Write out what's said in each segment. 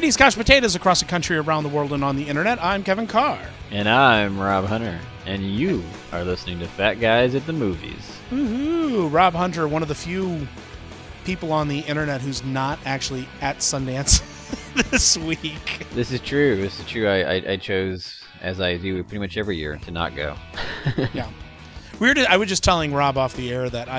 Greetings, couch potatoes across the country, around the world, and on the internet. I'm Kevin Carr. And I'm Rob Hunter. And you are listening to Fat Guys at the Movies. Woohoo! Rob Hunter, one of the few people on the internet who's not actually at Sundance this week. This is true. I chose, as I do pretty much every year, to not go. Yeah. Weird. I was just telling Rob off the air that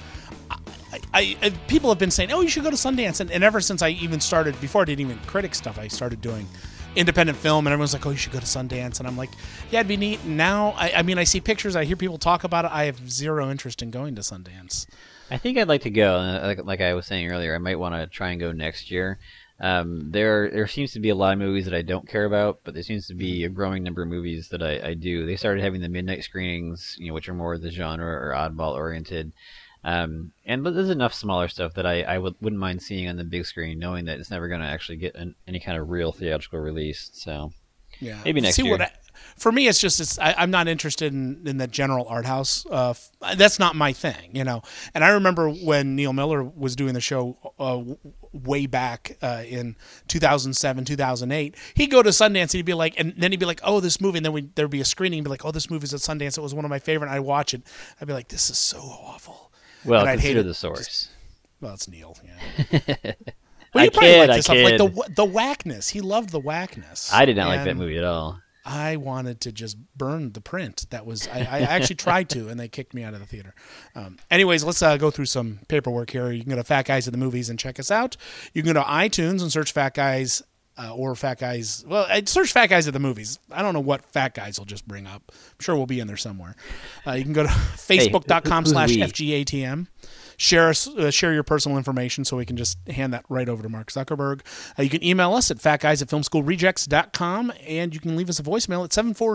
people have been saying, "Oh, you should go to Sundance," and ever since I even started, before I did even critic stuff, I started doing independent film, and everyone's like, "Oh, you should go to Sundance," and I'm like, "Yeah, it'd be neat." And now, I see pictures, I hear people talk about it. I have zero interest in going to Sundance. I think I'd like to go. Like I was saying earlier, I might want to try and go next year. There seems to be a lot of movies that I don't care about, but there seems to be a growing number of movies that I do. They started having the midnight screenings, which are more the genre or oddball oriented. But there's enough smaller stuff that I wouldn't mind seeing on the big screen, knowing that it's never going to actually get any kind of real theatrical release. So yeah, maybe next year. For me, I'm not interested in the general art house. That's not my thing, And I remember when Neil Miller was doing the show way back in 2007, 2008. He'd go to Sundance and he'd be like, "Oh, this movie," and then there'd be a screening. And be like, "Oh, this movie's at Sundance. It was one of my favorite." And I'd watch it. I'd be like, "This is so awful." Well, consider the source. Well, it's Neil. Yeah. Well, you probably like this stuff, like the whackness. He loved the whackness. I did not like that movie at all. I wanted to just burn the print. That was I actually tried to, and they kicked me out of the theater. Anyways, let's go through some paperwork here. You can go to Fat Guys at the Movies and check us out. You can go to iTunes and search Fat Guys or Fat Guys. Well, I'd search Fat Guys at the Movies. I don't know what Fat Guys will just bring up. I'm sure we'll be in there somewhere. You can go to facebook.com/FGATM. Share your personal information so we can just hand that right over to Mark Zuckerberg. You can email us at fatguys@filmschoolrejects.com, and you can leave us a voicemail at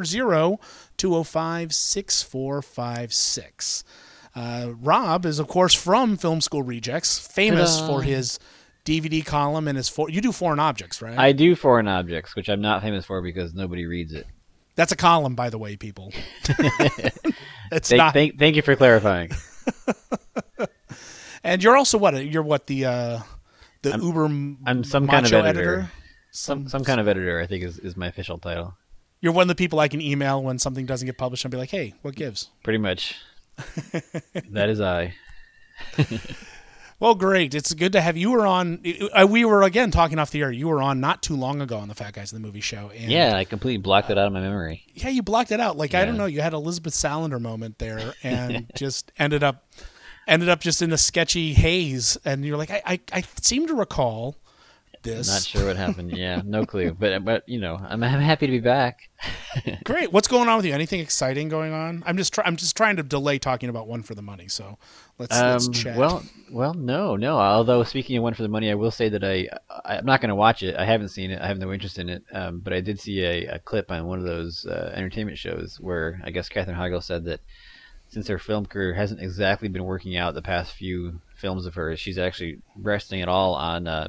740-205-6456. Rob is, of course, from Film School Rejects, famous for his DVD column and his you do foreign objects, right? I do foreign objects, which I'm not famous for because nobody reads it. That's a column, by the way, people. Thank you for clarifying. And you're also what? You're what the Uber? I'm some kind of editor. Some kind of editor, I think, is my official title. You're one of the people I can email when something doesn't get published and be like, "Hey, what gives?" Pretty much. That is I. Well, great. It's good to have you. Were on. We were again talking off the air. You were on not too long ago on the Fat Guys in the Movie show. And, yeah, I completely blocked it out of my memory. Yeah, you blocked it out. Like I don't know. You had Elizabeth Salander moment there, and just ended up just in a sketchy haze. And you're like, I seem to recall this. Not sure what happened. Yeah, no clue. But I'm happy to be back. Great. What's going on with you? Anything exciting going on? I'm just trying to delay talking about One for the Money. So let's chat. Well, no. Although speaking of One for the Money, I will say that I'm not going to watch it. I haven't seen it. I have no interest in it. But I did see a clip on one of those entertainment shows where I guess Katherine Heigl said that since her film career hasn't exactly been working out the past few films of hers, she's actually betting it all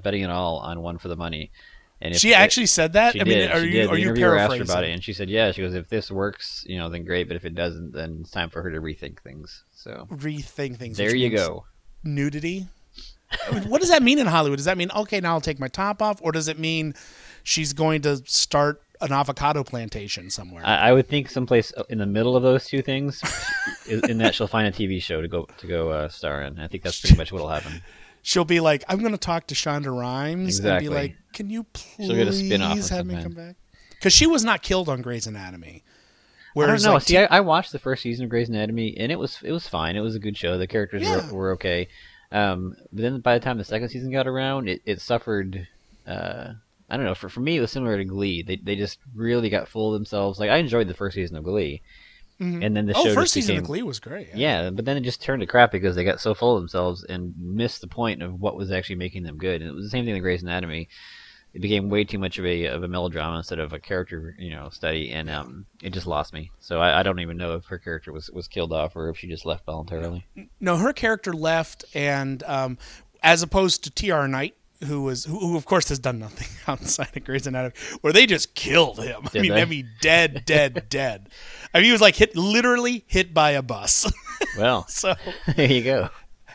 on One for the Money. And she actually said that? She did. Are you paraphrasing? Asked her about it, and she said, "Yeah." She goes, "If this works, then great. But if it doesn't, then it's time for her to rethink things." So rethink things. There you go. Nudity. What does that mean in Hollywood? Does that mean okay, now I'll take my top off, or does it mean she's going to start an avocado plantation somewhere? I would think someplace in the middle of those two things, in that she'll find a TV show to go star in. I think that's pretty much what'll happen. She'll be like, "I'm going to talk to Shonda Rhimes," exactly. And be like, "Can you please get a spin-off have me come back?" Because she was not killed on Grey's Anatomy. Whereas, I don't know. I watched the first season of Grey's Anatomy, and it was fine. It was a good show. The characters were okay. But then by the time the second season got around, it suffered. I don't know. For me, it was similar to Glee. They just really got full of themselves. Like I enjoyed the first season of Glee. Mm-hmm. And then the show first season of Glee was great. Yeah, but then it just turned to crap because they got so full of themselves and missed the point of what was actually making them good. And it was the same thing with Grey's Anatomy. It became way too much of a melodrama instead of a character, study, and it just lost me. So I don't even know if her character was killed off or if she just left voluntarily. No, her character left, and as opposed to T.R. Knight, who of course has done nothing outside of Grey's Anatomy, where they just killed him. I mean, dead. I mean, he was like literally hit by a bus. Well, so there you go.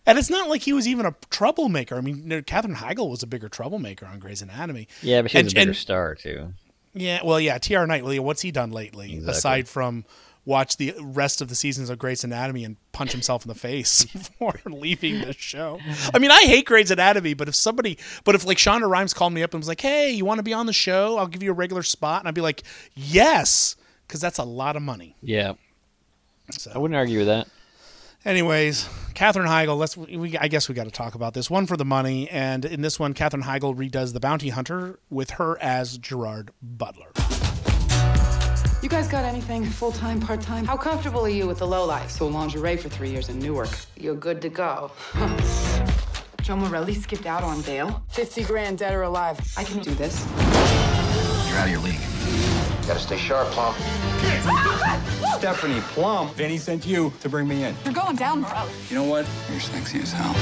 And it's not like he was even a troublemaker. I mean, Katherine Heigl was a bigger troublemaker on Grey's Anatomy. Yeah, but she's a bigger star, too. Yeah, well, yeah, T.R. Knight, what's he done lately? Exactly. Aside from watch the rest of the seasons of Grey's Anatomy and punch himself in the face for leaving the show. I mean, I hate Grey's Anatomy, but if like Shonda Rhimes called me up and was like, hey, you want to be on the show? I'll give you a regular spot. And I'd be like, yes, because that's a lot of money. Yeah. So. I wouldn't argue with that. Anyways, Katherine Heigl, I guess we got to talk about this. One for the money, and in this one, Katherine Heigl redoes The Bounty Hunter with her as Gerard Butler. You guys got anything full-time, part-time? How comfortable are you with the lowlife? So lingerie for 3 years in Newark. You're good to go. Joe Morelli skipped out on bail. 50 grand, dead or alive. I can do this. You're out of your league. Gotta stay sharp, Plum. Stephanie Plum. Vinny sent you to bring me in. You're going down, Morelli. You know what? You're sexy as hell.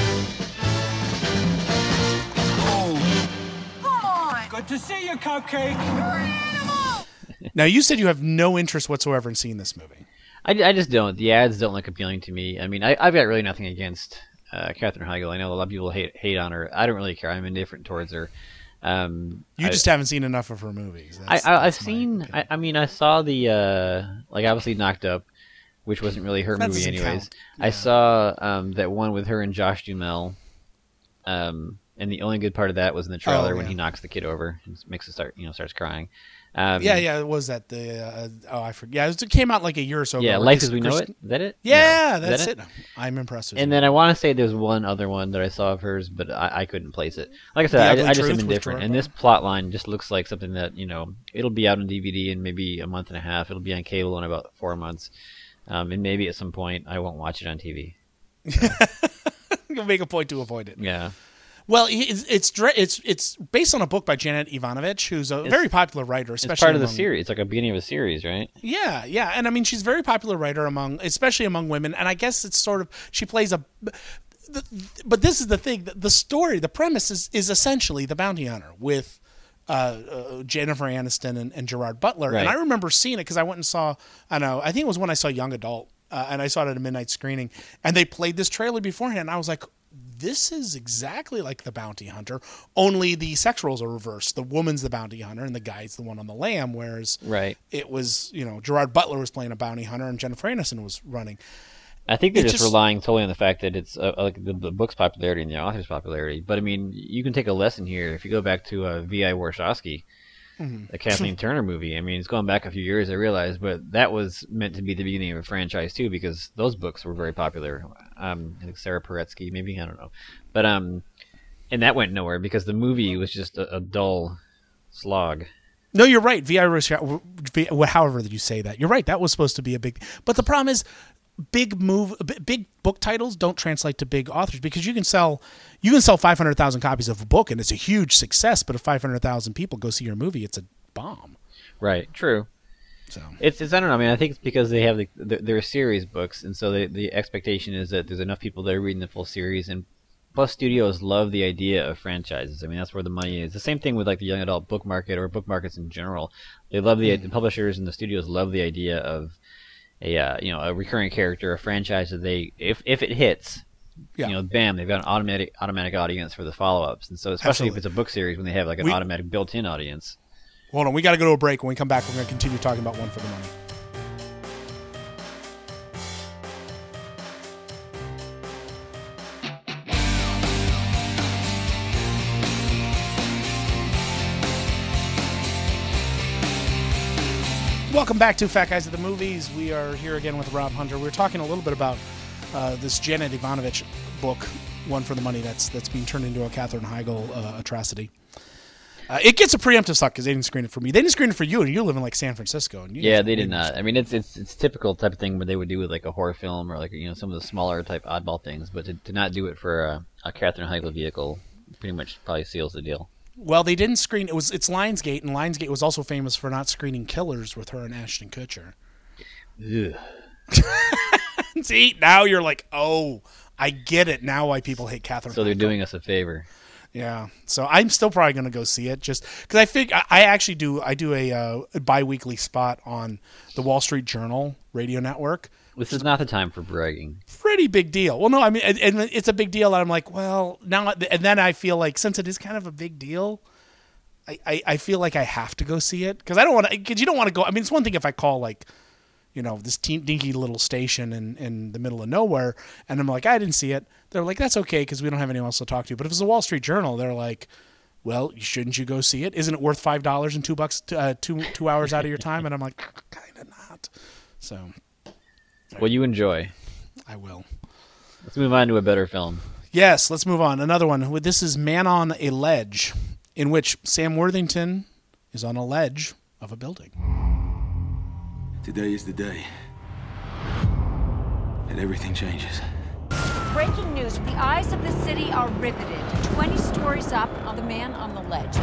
Come on! Good to see you, Cupcake. Now, you said you have no interest whatsoever in seeing this movie. I just don't. The ads don't look appealing to me. I mean, I've got really nothing against Katherine Heigl. I know a lot of people hate on her. I don't really care. I'm indifferent towards her. You just haven't seen enough of her movies. I've seen. I mean, I saw the obviously Knocked Up, which wasn't really her movie anyways. Yeah. I saw that one with her and Josh Duhamel, and the only good part of that was in the trailer when he knocks the kid over and makes it starts crying. It was at the I forget. Yeah, it came out like a year or so ago. Yeah, Life as We Know It. Is that it? Yeah, no. That's it. I'm impressed with it. And then I want to say there's one other one that I saw of hers, but I couldn't place it. Like I said, I just am indifferent. And this plot line just looks like something that, it'll be out on DVD in maybe a month and a half. It'll be on cable in about 4 months. And maybe at some point I won't watch it on TV. You'll make a point to avoid it. Yeah. Well, it's based on a book by Janet Ivanovich, who's a very popular writer. Especially it's part of the series. It's like a beginning of a series, right? Yeah, yeah. And I mean, she's a very popular writer especially among women. And I guess it's sort of, she plays but this is the thing, the story, the premise is essentially The Bounty Hunter with Jennifer Aniston and Gerard Butler. Right. And I remember seeing it because I went and saw, I think it was when I saw Young Adult, and I saw it at a midnight screening. And they played this trailer beforehand, and I was like, this is exactly like The Bounty Hunter, only the sex roles are reversed. The woman's the bounty hunter and the guy's the one on the lam, whereas it was, Gerard Butler was playing a bounty hunter and Jennifer Aniston was running. I think they're just relying totally on the fact that it's like the book's popularity and the author's popularity. But, I mean, you can take a lesson here. If you go back to V.I. Warshawski, the Kathleen Turner movie, I mean, it's going back a few years, I realize, but that was meant to be the beginning of a franchise, too, because those books were very popular. I think Sarah Paretsky, maybe, I don't know. But, and that went nowhere because the movie was just a dull slog. No, you're right. However you say that, you're right. That was supposed to be a big, but the problem is, big book titles don't translate to big authors because you can sell 500,000 copies of a book and it's a huge success, but if 500,000 people go see your movie, it's a bomb. Right. True. So it's I don't know. I mean, I think it's because they have they're series books, and so the expectation is that there's enough people that are reading the full series, and plus studios love the idea of franchises. I mean, that's where the money is. The same thing with like the young adult book market or book markets in general. They love the publishers and the studios love the idea of a recurring character, a franchise that if it hits, bam, they've got an automatic audience for the follow-ups. And so especially if it's a book series when they have like an automatic built-in audience. Hold on, we got to go to a break. When we come back, we're going to continue talking about One for the Money. Welcome back to Fat Guys at the Movies. We are here again with Rob Hunter. We were talking a little bit about this Janet Ivanovich book, One for the Money, that's being turned into a Katherine Heigl atrocity. It gets a preemptive suck because they didn't screen it for me. They didn't screen it for you, and you live in like San Francisco. And they did not. I mean, it's typical type of thing where they would do with like a horror film or like some of the smaller type oddball things, but to not do it for a Katherine Heigl vehicle pretty much probably seals the deal. Well, they didn't screen. It's Lionsgate, and Lionsgate was also famous for not screening Killers with her and Ashton Kutcher. See, now you're like, oh, I get it now why people hate Katherine. So they're doing us a favor. Yeah, so I'm still probably going to go see it just because I think I actually do. I do a bi-weekly spot on the Wall Street Journal radio network This is not the time for bragging. Pretty big deal. Well, no, I mean, and it's a big deal. And I'm like, well, now, and then I feel like since it is kind of a big deal, I feel like I have to go see it because I don't want to. Because you don't want to go. I mean, it's one thing if I call like, this dinky little station in the middle of nowhere, and I'm like, I didn't see it. They're like, that's okay because we don't have anyone else to talk to. But if it's the Wall Street Journal, they're like, well, shouldn't you go see it? Isn't it worth $5 and $2 2 hours out of your time? And I'm like, kind of not. So. Well, you enjoy. I will. Let's move on to a better film. Yes, let's move on. Another one. This is Man on a Ledge, in which Sam Worthington is on a ledge of a building. Today is the day. And everything changes. Breaking news. The eyes of the city are riveted. 20 stories up on the man on the ledge.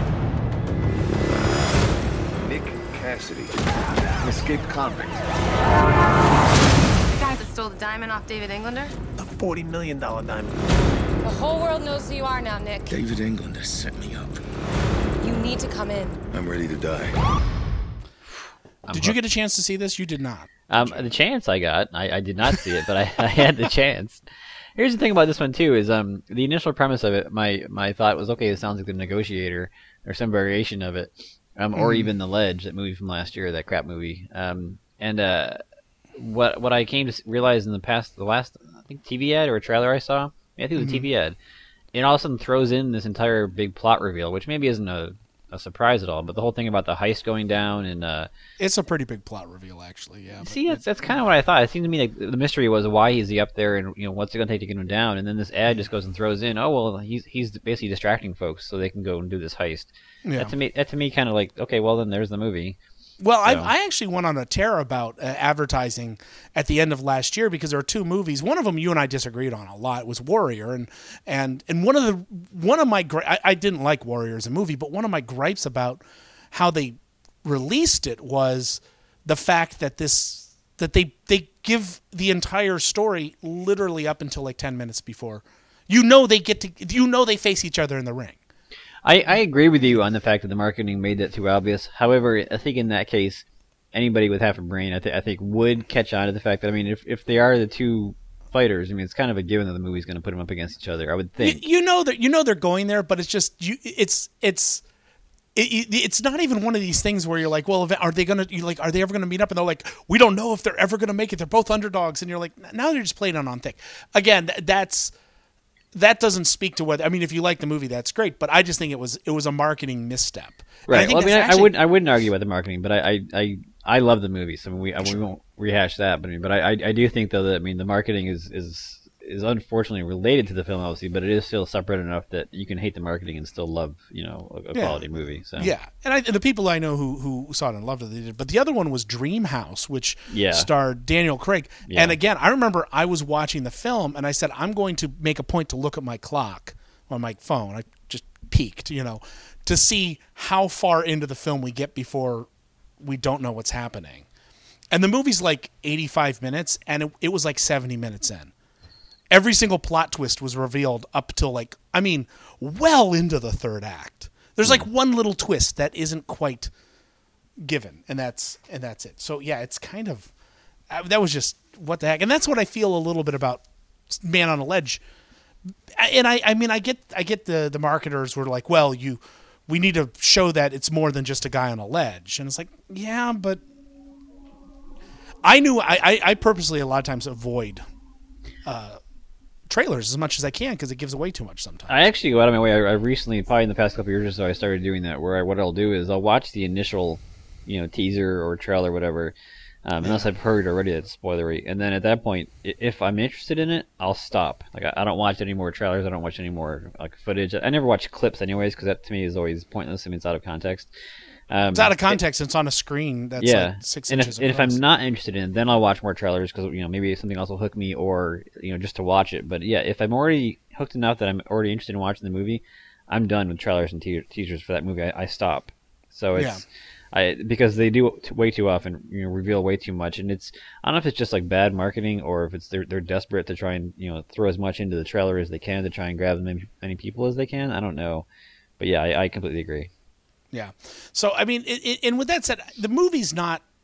Nick Cassidy, an escaped convict. The guy that stole the diamond off David Englander? A $40 million diamond. The whole world knows who you are now, Nick. David Englander set me up. You need to come in. I'm ready to die. Did you get a chance to see this? You did not. The chance I got, I did not see it, but I had the chance. Here's the thing about this one too: is the initial premise of it. My thought was, okay, it sounds like The Negotiator or some variation of it, or even The Ledge, that movie from last year, that crap movie. What I came to realize in the last I think TV ad or a trailer I saw, I think it was a TV ad, it all of a sudden throws in this entire big plot reveal, which maybe isn't a surprise at all, but the whole thing about the heist going down and it's a pretty big plot reveal, actually. Yeah. See, that's kind of what I thought. It seemed to me like the mystery was why is he up there, and what's it going to take to get him down? And then this ad just goes and throws in, oh well, he's basically distracting folks so they can go and do this heist. Yeah. That to me kind of like, okay, well then there's the movie. Well, so. I actually went on a tear about advertising at the end of last year because there are two movies. One of them you and I disagreed on a lot. It was Warrior, and one of my I didn't like Warrior as a movie, but one of my gripes about how they released it was the fact that they give the entire story literally up until like 10 minutes before. They face each other in the ring. I agree with you on the fact that the marketing made that too obvious. However, I think in that case, anybody with half a brain, I think would catch on to the fact that, I mean, if they are the two fighters, I mean, it's kind of a given that the movie's going to put them up against each other, I would think. They're going there, but it's just it's not even one of these things where you're like, well, are they ever going to meet up? And they're like, we don't know if they're ever going to make it. They're both underdogs, and you're like, now they're just playing it on thick. Again, that doesn't speak to whether. I mean, if you like the movie, that's great. But I just think it was a marketing misstep. Right. Well, I wouldn't argue about the marketing, but I love the movie, so we won't rehash that. But I do think though that the marketing is unfortunately related to the film, obviously, but it is still separate enough that you can hate the marketing and still love a quality movie. So yeah, and the people I know who saw it and loved it, they did. But the other one was Dream House, which starred Daniel Craig. Yeah. And again, I remember I was watching the film and I said, I'm going to make a point to look at my clock on my phone. I just peeked, to see how far into the film we get before we don't know what's happening. And the movie's like 85 minutes, and it was like 70 minutes in. Every single plot twist was revealed up till well into the third act. There's like one little twist that isn't quite given, and that's it. So yeah, it's kind of that was just what the heck, and that's what I feel a little bit about Man on a Ledge. And I get the marketers were like, well, we need to show that it's more than just a guy on a ledge, and it's like, yeah, but I purposely a lot of times avoid trailers as much as I can because it gives away too much sometimes. I actually go out of my way. I recently, probably in the past couple of years or so, I started doing that where what I'll do is I'll watch the initial, teaser or trailer or whatever, unless I've heard already that's spoilery. And then at that point, if I'm interested in it, I'll stop. Like I don't watch any more trailers. I don't watch any more footage. I never watch clips anyways because that to me is always pointless. I mean, it's out of context. It's out of context. It's on a screen that's like 6 inches across. And if I'm not interested in it, then I'll watch more trailers because maybe something else will hook me or just to watch it. But yeah, if I'm already hooked enough that I'm already interested in watching the movie, I'm done with trailers and teasers for that movie. I stop. So it's because they do way too often reveal way too much, and I don't know if it's just like bad marketing or if it's they're desperate to try and throw as much into the trailer as they can to try and grab as many people as they can. I don't know, but yeah, I completely agree. Yeah. So, I mean, and with that said, the movie's not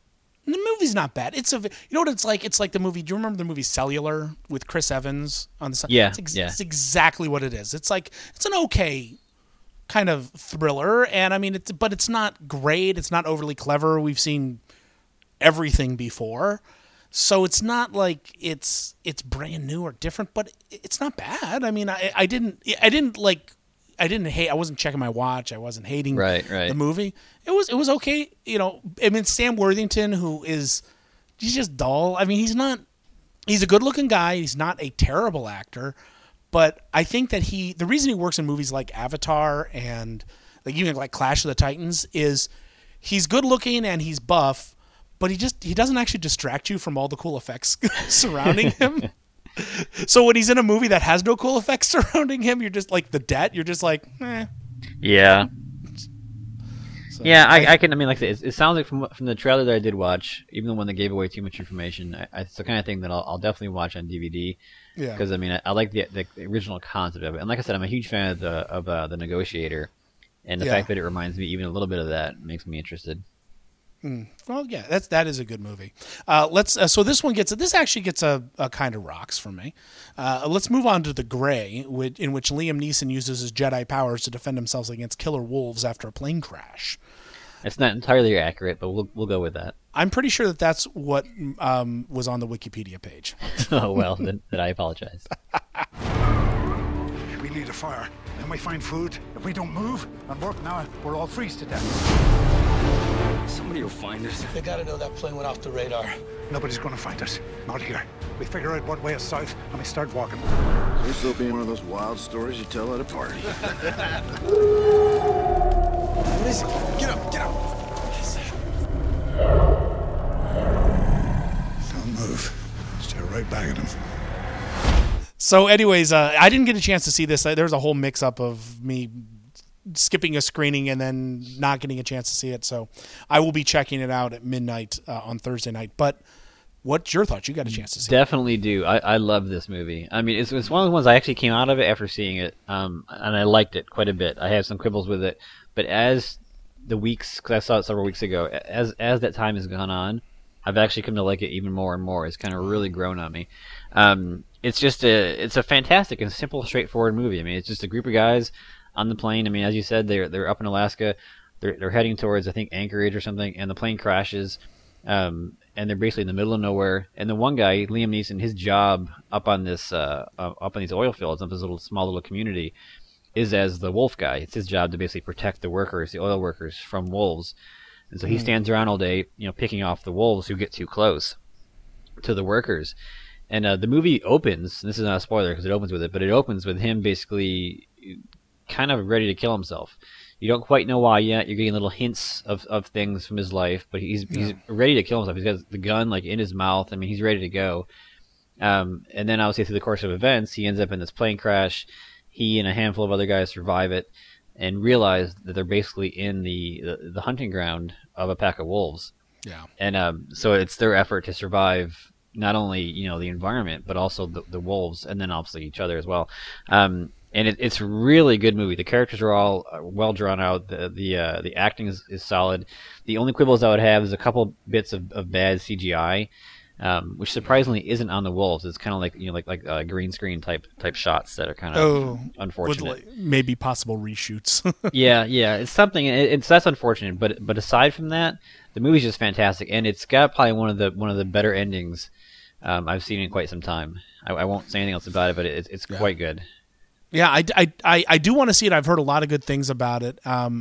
And the movie's not bad. You know what it's like? It's like the movie. Do you remember the movie Cellular with Chris Evans on the side? Yeah, it's exactly what it is. It's like it's an okay kind of thriller, and I mean, but it's not great. It's not overly clever. We've seen everything before, so it's not like it's brand new or different. But it's not bad. I mean, I didn't hate. I wasn't checking my watch. I wasn't hating the movie. It was okay. You know, I mean, Sam Worthington, he's just dull. I mean, he's a good looking guy. He's not a terrible actor, but I think that the reason he works in movies like Avatar and like even like Clash of the Titans is he's good looking and he's buff, but he doesn't actually distract you from all the cool effects surrounding him. So when he's in a movie that has no cool effects surrounding him, you're just like The Debt. You're just like, eh. Yeah. So, yeah, I can. I mean, like it sounds like from the trailer that I did watch, even the one that gave away too much information, it's the kind of thing that I'll definitely watch on DVD. Yeah. Because I mean, I like the original concept of it, and like I said, I'm a huge fan of the Negotiator, and the fact that it reminds me even a little bit of that makes me interested. Well, yeah, that is a good movie. So this actually gets a kind of rocks for me. Let's move on to The Grey, in which Liam Neeson uses his Jedi powers to defend himself against killer wolves after a plane crash. It's not entirely accurate, but we'll go with that. I'm pretty sure that's what was on the Wikipedia page. Oh well, then I apologize. We need a fire. Then we find food. If we don't move and work now, we'll all freeze to death. Somebody will find us. They gotta know that plane went off the radar. Nobody's gonna find us. Not here. We figure out what way is south and we start walking. This will be one of those wild stories you tell at a party. What is it? Get up, get up. Don't move. Stare right back at him. So anyways, I didn't get a chance to see this. There was a whole mix-up of me skipping a screening and then not getting a chance to see it. So I will be checking it out at midnight on Thursday night. But what's your thoughts? You got a chance to see it. Definitely do. I love this movie. I mean, it's one of the ones I actually came out of it after seeing it, and I liked it quite a bit. I have some quibbles with it. But as the weeks, because I saw it several weeks ago, as that time has gone on, I've actually come to like it even more and more. It's kind of really grown on me. It's just it's a fantastic and simple, straightforward movie. I mean, it's just a group of guys on the plane. I mean, as you said, they're up in Alaska. They're heading towards, I think, Anchorage or something, and the plane crashes. And they're basically in the middle of nowhere. And the one guy, Liam Neeson, his job up on these oil fields, up this small little community, is as the wolf guy. It's his job to basically protect the workers, the oil workers, from wolves. And so he stands around all day, picking off the wolves who get too close to the workers. And the movie opens, and this is not a spoiler because it opens with it, but it opens with him basically kind of ready to kill himself. You don't quite know why yet. You're getting little hints of things from his life, but he's ready to kill himself. He's got the gun like in his mouth. I mean, he's ready to go. And then obviously through the course of events, he ends up in this plane crash. He and a handful of other guys survive it and realize that they're basically in the hunting ground of a pack of wolves. Yeah. And so it's their effort to survive not only the environment but also the wolves, and then obviously each other as well. And it's a really good movie. The characters are all well drawn out. The acting is solid. The only quibbles I would have is a couple bits of bad CGI, which surprisingly isn't on the wolves. It's kind of like green screen type shots that are kind of unfortunate. With maybe possible reshoots. yeah, it's something. That's unfortunate. But aside from that, the movie's just fantastic, and it's got probably one of the better endings I've seen in quite some time. I won't say anything else about it, but it's quite good. Yeah, I do want to see it. I've heard a lot of good things about it.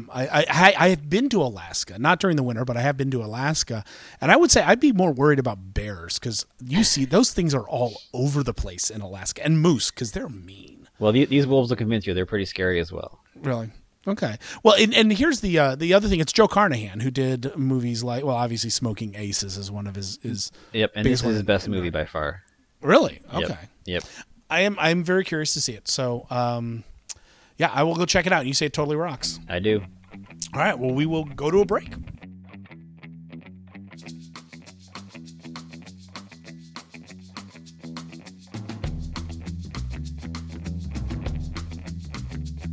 I have been to Alaska, not during the winter, but I have been to Alaska, and I would say I'd be more worried about bears because you see those things are all over the place in Alaska, and moose because they're mean. Well, these wolves will convince you they're pretty scary as well. Really? Okay. Well, and here's the other thing. It's Joe Carnahan who did movies like, well, obviously Smoking Aces is one of his. Yep, and this is his best movie by far. Really? Okay. Yep. I'm very curious to see it. So, yeah, I will go check it out. You say it totally rocks. I do. All right. Well, we will go to a break.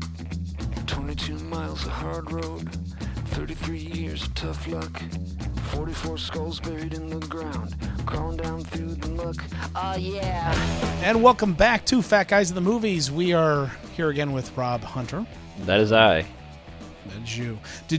Miles of hard road, 33 years of tough luck, 44 skulls buried in the ground, crawling down through the muck. Oh, yeah. And welcome back to Fat Guys in the Movies. We are here again with Rob Hunter. That is I. That's you.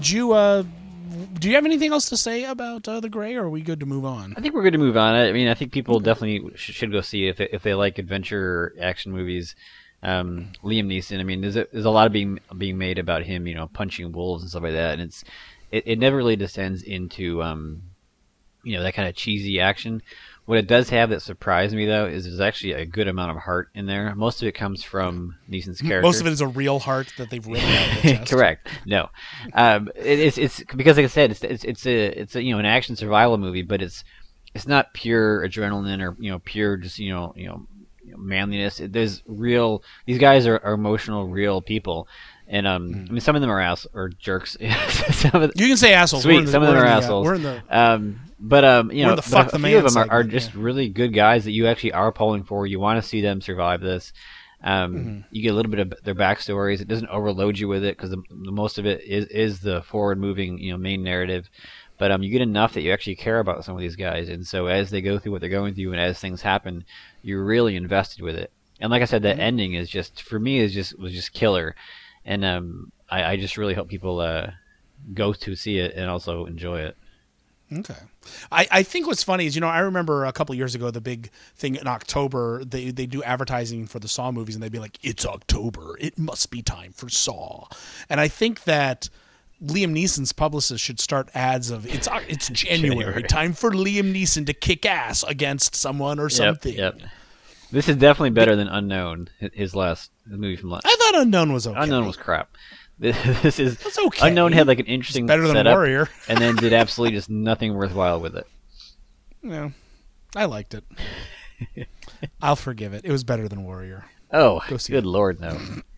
Do you have anything else to say about The Grey, or are we good to move on? I think we're good to move on. I mean, I think people definitely should go see it if they like adventure or action movies. Liam Neeson. I mean, there's a lot of being made about him, punching wolves and stuff like that, and it never really descends into that kind of cheesy action. What it does have that surprised me, though, is there's actually a good amount of heart in there. Most of it comes from Neeson's character. Most of it is a real heart that they've written out of the chest. Correct. No, it's because, like I said, it's an action survival movie, but it's not pure adrenaline or pure just manliness. There's real. These guys are emotional, real people. And I mean, some of them are jerks. You can say assholes. Sweet. Some of them are assholes. We're in the. But a few of them segment, are just really good guys that you actually are pulling for. You want to see them survive this. You get a little bit of their backstories. It doesn't overload you with it because the most of it is the forward-moving, main narrative. But you get enough that you actually care about some of these guys, and so as they go through what they're going through and as things happen, you're really invested with it. And like I said, that ending is just for me was just killer. And I just really hope people go to see it and also enjoy it. Okay. I think what's funny is, I remember a couple of years ago, the big thing in October, they do advertising for the Saw movies, and they'd be like, it's October. It must be time for Saw. And I think that Liam Neeson's publicist should start ads of, it's January, time for Liam Neeson to kick ass against someone or something. Yep. This is definitely better than Unknown, his last movie from last. I thought Unknown was okay. Unknown was crap. This is It's okay. Unknown had like an interesting better than setup, Warrior, and then did absolutely just nothing worthwhile with it. Yeah, I liked it. I'll forgive it. It was better than Warrior. Oh, Go see good it. Lord, no.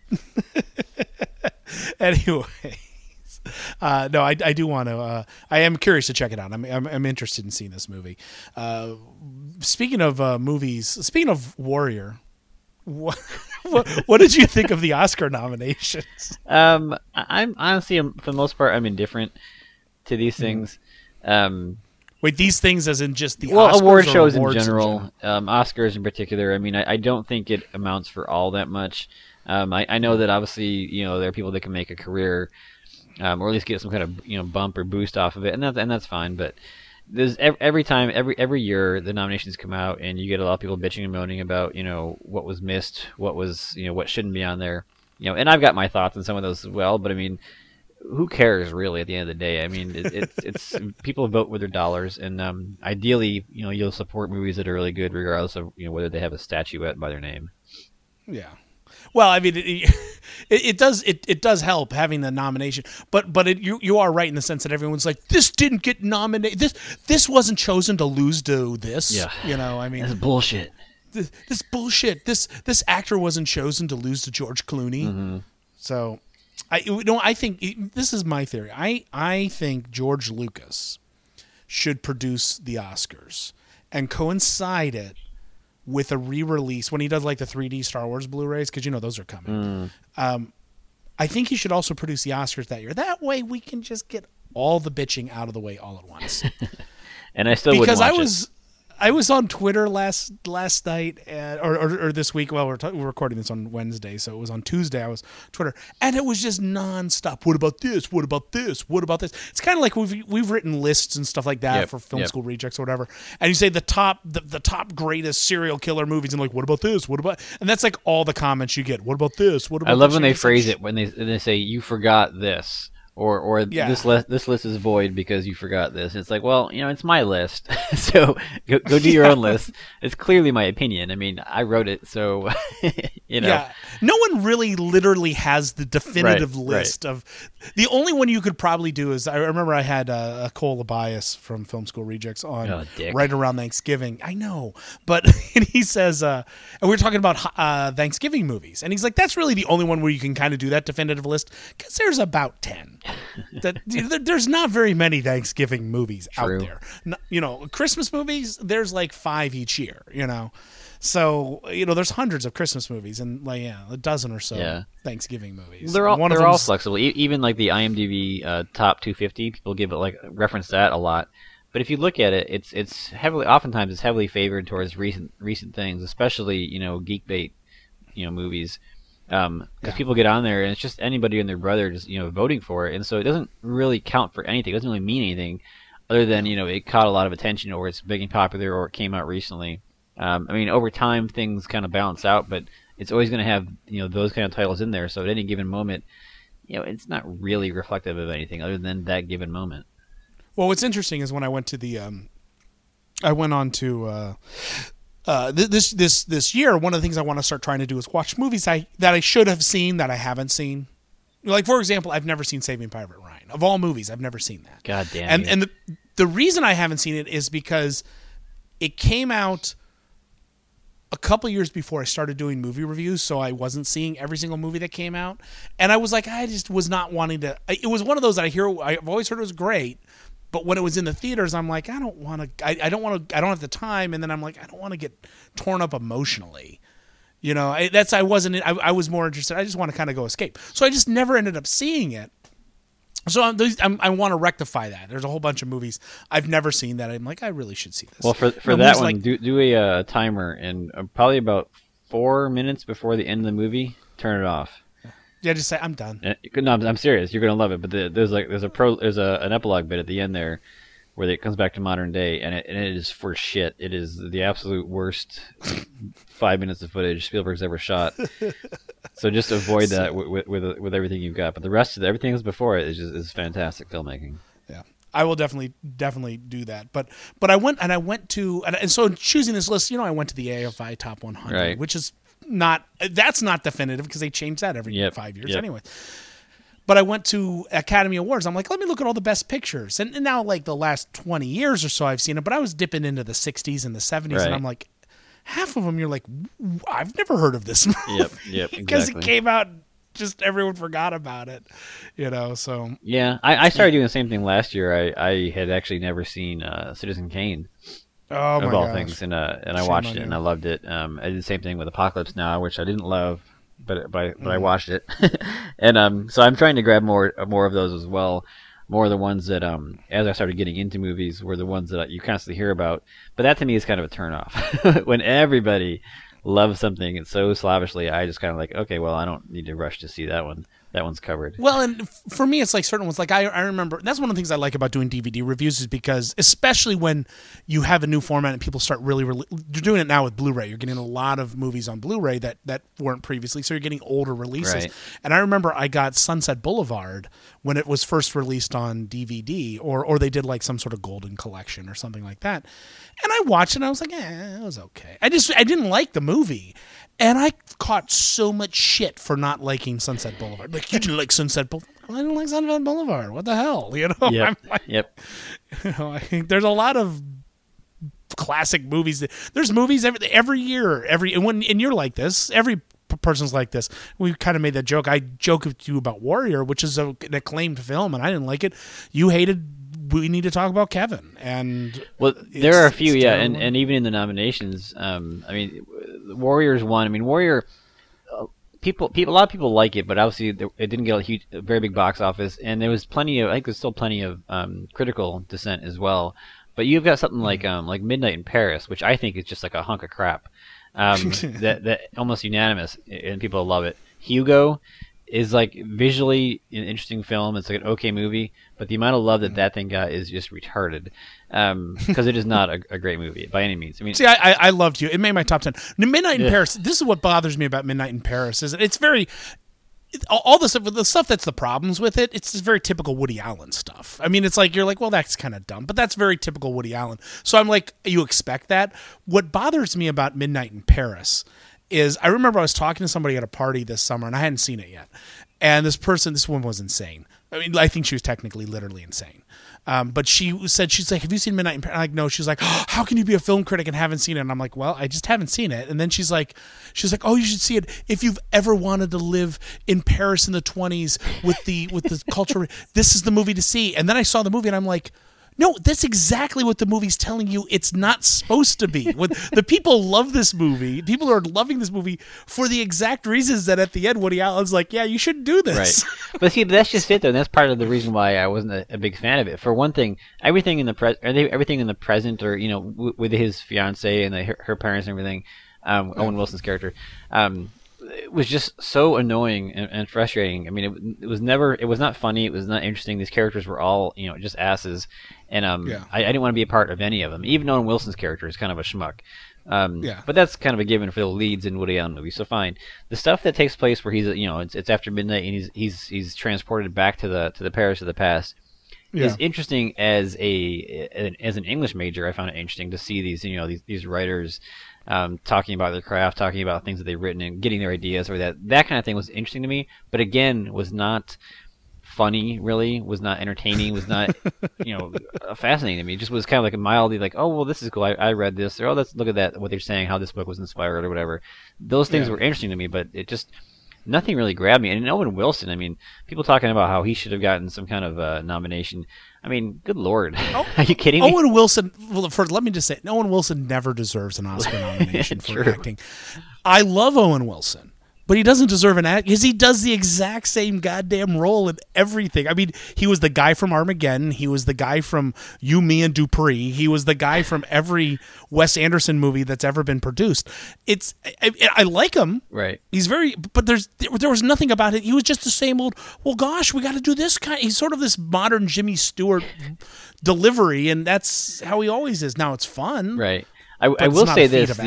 Anyways, no, I do want to. I am curious to check it out. I'm interested in seeing this movie. Speaking of movies, speaking of Warrior, what did you think of the Oscar nominations? I'm honestly, for the most part, I'm indifferent to these things. Wait, these things as in just the Oscars award shows in general, Oscars in particular. I mean, I don't think it amounts for all that much. I know that obviously, there are people that can make a career, or at least get some kind of bump or boost off of it, and that's fine. But there's every year the nominations come out, and you get a lot of people bitching and moaning about what was missed, what was what shouldn't be on there, and I've got my thoughts on some of those as well. But I mean, who cares really at the end of the day? I mean, it's people vote with their dollars, and ideally, you'll support movies that are really good, regardless of whether they have a statuette by their name. Yeah. Well, I mean, it does help having the nomination, but you are right in the sense that everyone's like, this didn't get nominated. This wasn't chosen to lose to this. Yeah. I mean, that's bullshit. This bullshit. This actor wasn't chosen to lose to George Clooney. Mm-hmm. So, I think this is my theory. I think George Lucas should produce the Oscars and coincide it with a re-release when he does like the 3D Star Wars Blu-rays, because those are coming. I think he should also produce the Oscars that year. That way we can just get all the bitching out of the way all at once. And I still wouldn't watch it. I was on Twitter last night or this week. Well, we're recording this on Wednesday, so it was on Tuesday. I was on Twitter, and it was just nonstop. What about this? What about this? What about this? It's kind of like we've written lists and stuff like that for Film School Rejects or whatever, and you say the top greatest serial killer movies, and like, what about this? What about? And that's like all the comments you get. What about this? What about? I love when they phrase it when they say you forgot this. Or this list is void because you forgot this. It's like, well, it's my list, so go do your own list. It's clearly my opinion. I mean, I wrote it, so Yeah, no one really literally has the definitive list of. The only one you could probably do is, I remember I had a Cole Abias from Film School Rejects on right around Thanksgiving. I know, but and he says, and we were talking about Thanksgiving movies, and he's like, that's really the only one where you can kind of do that definitive list because there's about 10. There's not very many Thanksgiving movies out there. Christmas movies, there's like 5 each year, So, there's hundreds of Christmas movies and like a dozen or so Thanksgiving movies. They're all flexible. Even like the IMDb top 250, people reference that a lot. But if you look at it, it's oftentimes it's heavily favored towards recent things, especially geek bait movies. Because people get on there and it's just anybody and their brother just voting for it, and so it doesn't really count for anything. It doesn't really mean anything other than it caught a lot of attention, or it's big and popular, or it came out recently. Over time things kind of balance out, but it's always going to have those kind of titles in there. So at any given moment, it's not really reflective of anything other than that given moment. Well, what's interesting is when I went to this year, one of the things I want to start trying to do is watch movies that I should have seen that I haven't seen. Like, for example, I've never seen Saving Private Ryan. Of all movies, I've never seen that. God damn. And the reason I haven't seen it is because it came out a couple years before I started doing movie reviews, so I wasn't seeing every single movie that came out. And I was like, I just was not wanting to. It was one of those that I've always heard it was great, but when it was in the theaters, I'm like, I don't want to. I don't want to. I don't have the time, and then I'm like, I don't want to get torn up emotionally. I was more interested. I just want to kind of go escape. So I just never ended up seeing it. So I want to rectify that. There's a whole bunch of movies I've never seen that I'm like, I really should see this. Well, for that one, do a timer, and probably about 4 minutes before the end of the movie, turn it off. Yeah, just say I'm done. No, I'm serious. You're gonna love it. But there's an epilogue bit at the end there, where it comes back to modern day, and it is for shit. It is the absolute worst 5 minutes of footage Spielberg's ever shot. So just avoid that with everything you've got. But the rest of everything that's before it is fantastic filmmaking. Yeah, I will definitely do that. But I went to so choosing this list, I went to the AFI Top 100, right, which is that's not definitive because they change that every 5 years anyway. But I went to Academy Awards. I'm like, let me look at all the best pictures. And now, like, the last 20 years or so I've seen it, but I was dipping into the 60s and the 70s, and I'm like, half of them you're like, I've never heard of this movie. Yep, because it came out, just everyone forgot about it, so. Yeah, I started doing the same thing last year. I had actually never seen Citizen Kane. Oh, my of all gosh. things, and I watched it, and I loved it. I did the same thing with Apocalypse Now, which I didn't love. But I watched it, and so I'm trying to grab more of those as well. More of the ones that as I started getting into movies were the ones that you constantly hear about. But that to me is kind of a turnoff. When everybody loves something and so slavishly, I just kind of like, okay, well, I don't need to rush to see that one. That one's covered. Well, and for me, it's like certain ones. Like I remember, that's one of the things I like about doing DVD reviews is because, especially when you have a new format and people start really you're doing it now with Blu-ray. You're getting a lot of movies on Blu-ray that weren't previously, so you're getting older releases. Right. And I remember I got Sunset Boulevard when it was first released on DVD, or they did like some sort of golden collection or something like that. And I watched it and I was like, it was okay. I didn't like the movie. And I caught so much shit for not liking Sunset Boulevard. Like, you didn't like Sunset Boulevard? I didn't like Sunset Boulevard. What the hell? Yep. I think there's a lot of classic movies. There's movies every year. And you're like this. Every person's like this. We kind of made that joke. I joke with you about Warrior, which is an acclaimed film, and I didn't like it. You hated We Need to Talk About Kevin. And there are a few, and even in the nominations, Warrior's one. Warrior, a lot of people like it, but obviously it didn't get a very big box office, and there was plenty of, I think there's still plenty of critical dissent as well. But you've got something like Midnight in Paris, which I think is just like a hunk of crap. That almost unanimous, and people love it. Hugo is like visually an interesting film. It's like an okay movie, but the amount of love that thing got is just retarded. Because it is not a great movie by any means. See, I loved you. It made my top 10. Midnight in Paris. This is what bothers me about Midnight in Paris. Is it's very all the stuff that's the problems with it. It's just very typical Woody Allen stuff. It's like you're like, well, that's kind of dumb, but that's very typical Woody Allen. So I'm like, you expect that. What bothers me about Midnight in Paris is I remember I was talking to somebody at a party this summer, and I hadn't seen it yet. And this woman was insane. I think she was technically literally insane. But she said, she's like, have you seen Midnight in Paris? I'm like, no. She's like, how can you be a film critic and haven't seen it? And I'm like, well, I just haven't seen it. And then she's like, oh, you should see it. If you've ever wanted to live in Paris in the 1920s with the culture, this is the movie to see. And then I saw the movie and I'm like, No, that's exactly what the movie's telling you it's not supposed to be. When the people love this movie, people are loving this movie for the exact reasons that at the end Woody Allen's like, yeah, you shouldn't do this. Right. But see, that's just it, though. And that's part of the reason why I wasn't a big fan of it. For one thing, everything in the present, or with his fiance and her parents and everything, Owen Wilson's character, it was just so annoying and frustrating. I mean, it was not funny. It was not interesting. These characters were all just asses, and I didn't want to be a part of any of them. Even Owen Wilson's character is kind of a schmuck. But that's kind of a given for the leads in Woody Allen movies. So fine. The stuff that takes place where he's it's after midnight and he's transported back to the Paris of the past is interesting as an English major. I found it interesting to see these writers talking about their craft, talking about things that they've written and getting their ideas, or that kind of thing was interesting to me. But again, was not funny, really, was not entertaining, was not fascinating to me. It just was kind of like a mildly like, oh well, this is cool. I read this, or oh, let's look at that, what they're saying, how this book was inspired, or whatever. Those things were interesting to me, but it just nothing really grabbed me. And Owen Wilson, I mean, people talking about how he should have gotten some kind of nomination. I mean, good Lord. Are you kidding me? Owen Wilson, well, first, let me just say, Owen Wilson never deserves an Oscar nomination for acting. I love Owen Wilson, but he doesn't deserve an act because he does the exact same goddamn role in everything. I mean, he was the guy from Armageddon. He was the guy from You, Me, and Dupree. He was the guy from every Wes Anderson movie that's ever been produced. I like him. Right. He's but there was nothing about it. He was just the same old, well, gosh, we got to do this kind. He's sort of this modern Jimmy Stewart delivery, and that's how he always is. Now it's fun. Right. I will say this,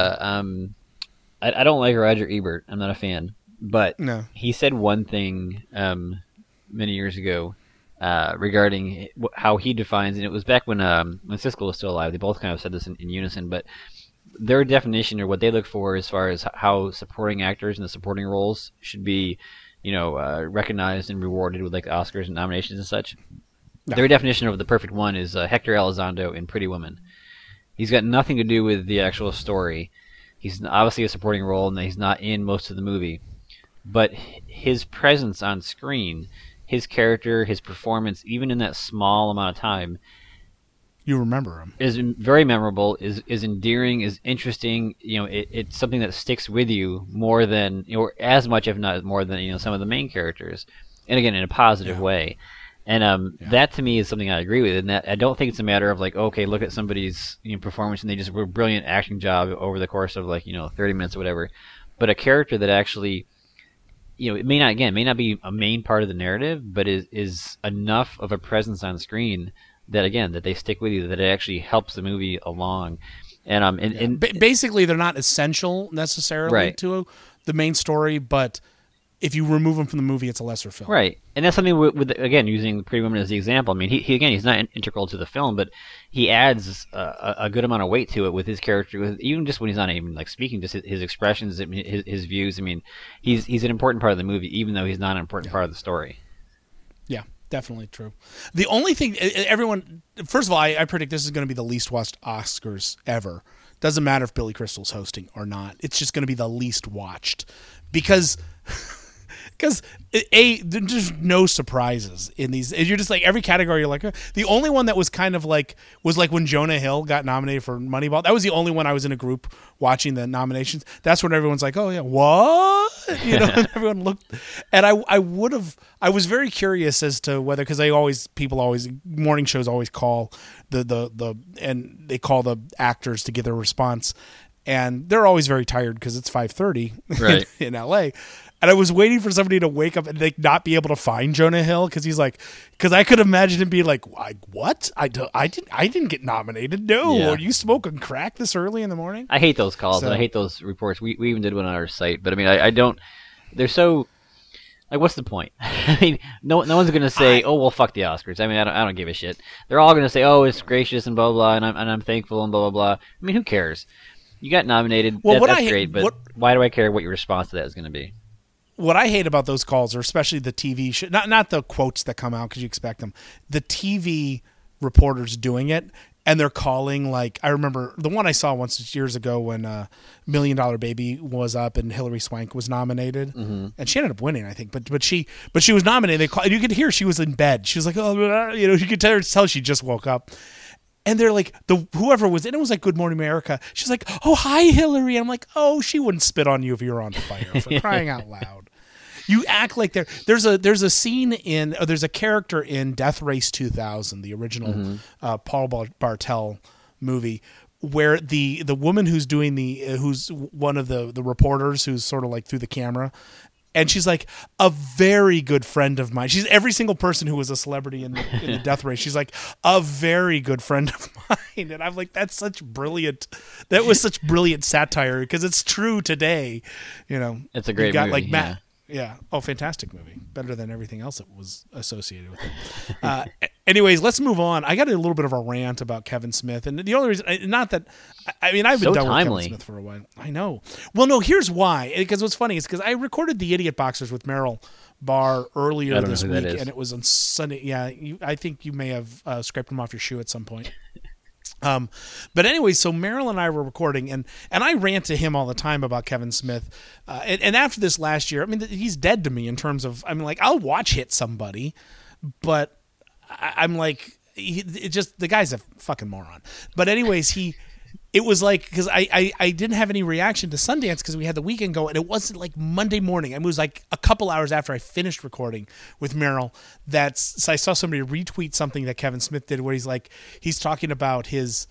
I don't like Roger Ebert. I'm not a fan. But he said one thing many years ago regarding how he defines, and it was back when Siskel was still alive. They both kind of said this in unison, but their definition, or what they look for as far as how supporting actors in the supporting roles should be, recognized and rewarded with like Oscars and nominations and such. No. Their definition of the perfect one is Hector Elizondo in Pretty Woman. He's got nothing to do with the actual story. He's obviously a supporting role, and he's not in most of the movie. But his presence on screen, his character, his performance, even in that small amount of time, you remember him, is very memorable, is endearing, is interesting. It's something that sticks with you more than, or as much, if not more than, some of the main characters. And again, in a positive way. And that to me is something I agree with, and that I don't think it's a matter of like, okay, look at somebody's performance and they just were a brilliant acting job over the course of 30 minutes or whatever, but a character that actually, it may not be a main part of the narrative, but is enough of a presence on screen that they stick with you, that it actually helps the movie along. And basically they're not essential necessarily to the main story, but if you remove him from the movie, it's a lesser film. Right. And that's something with again, using Pretty Woman as the example. I mean, he's not integral to the film, but he adds a good amount of weight to it with his character, even just when he's not even speaking, just his expressions, his views. I mean, he's an important part of the movie, even though he's not an important part of the story. Yeah, definitely true. The only thing, first of all, I predict this is going to be the least watched Oscars ever. Doesn't matter if Billy Crystal's hosting or not. It's just going to be the least watched because there's no surprises in these. You're just like, every category you're like, the only one that was kind of like was like when Jonah Hill got nominated for Moneyball. That was the only one I was in a group watching the nominations. That's when everyone's like, oh yeah, what? And everyone looked. And I was very curious as to whether, because morning shows always call and they call the actors to get their response, and they're always very tired because it's 5:30 in LA. And I was waiting for somebody to wake up and not be able to find Jonah Hill because I could imagine him being like, "What? I didn't get nominated. No, Are you smoking crack this early in the morning?" I hate those calls and I hate those reports. We even did one on our site, but I mean, I don't. They're so. Like, what's the point? I mean, no one's gonna say, "Oh, well, fuck the Oscars." I mean, I don't give a shit. They're all gonna say, "Oh, it's gracious and blah blah," and I'm thankful and blah blah blah. I mean, who cares? You got nominated. Well, that's great, but why do I care what your response to that is going to be? What I hate about those calls, or especially the TV show, not the quotes that come out because you expect them, the TV reporters doing it, and they're calling, like, I remember the one I saw once years ago when $1 Million Baby was up and Hilary Swank was nominated, and she ended up winning, I think. But she was nominated. They called, and you could hear she was in bed. She was like, oh, you could tell she just woke up. And they're like, whoever was in it was like, Good Morning America. She's like, oh, hi, Hillary. I'm like, oh, she wouldn't spit on you if you were on fire, for crying out loud. You act like there's a scene there's a character in Death Race 2000, the original Paul Bartel movie, where the woman who's doing who's one of the reporters who's sort of like through the camera, and she's like, a very good friend of mine. She's every single person who was a celebrity in the Death Race. She's like, a very good friend of mine. And I'm like, that was such brilliant satire, because it's true today. It's a great movie. Like Matt. Yeah. Oh, fantastic movie. Better than everything else that was associated with it. Anyways, let's move on. I got a little bit of a rant about Kevin Smith. And the only reason, not that, I've been so done timely. with Kevin Smith for a while. I know. Well, no, here's why. Because what's funny is because I recorded the Idiot Boxers with Meryl Barr earlier this week. And it was on Sunday. Yeah. I think you may have scraped them off your shoe at some point. But anyway, so Meryl and I were recording, and I rant to him all the time about Kevin Smith. And after this last year, I mean, he's dead to me in terms of, I mean, like, I'll watch Hit Somebody, but I'm like, the guy's a fucking moron. But anyways, it was like, because I didn't have any reaction to Sundance because we had the weekend go, and it wasn't like Monday morning. I mean, it was like a couple hours after I finished recording with Meryl so I saw somebody retweet something that Kevin Smith did where he's talking about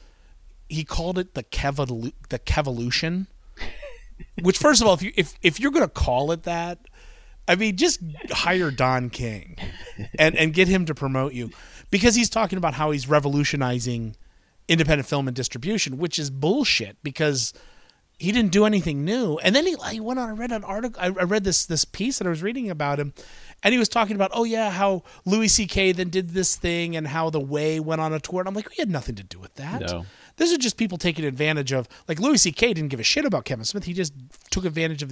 he called it the Kevolution, which, first of all, if you're going to call it that, I mean, just hire Don King and get him to promote you, because he's talking about how he's revolutionizing independent film and distribution, which is bullshit, because he didn't do anything new. And then he went on. I read an article. I read this piece that I was reading about him, and he was talking about, oh yeah, how Louis C.K. then did this thing, and how The Way went on a tour. And I'm like, we had nothing to do with that. No. This is just people taking advantage of, like, Louis C.K. didn't give a shit about Kevin Smith. He just took advantage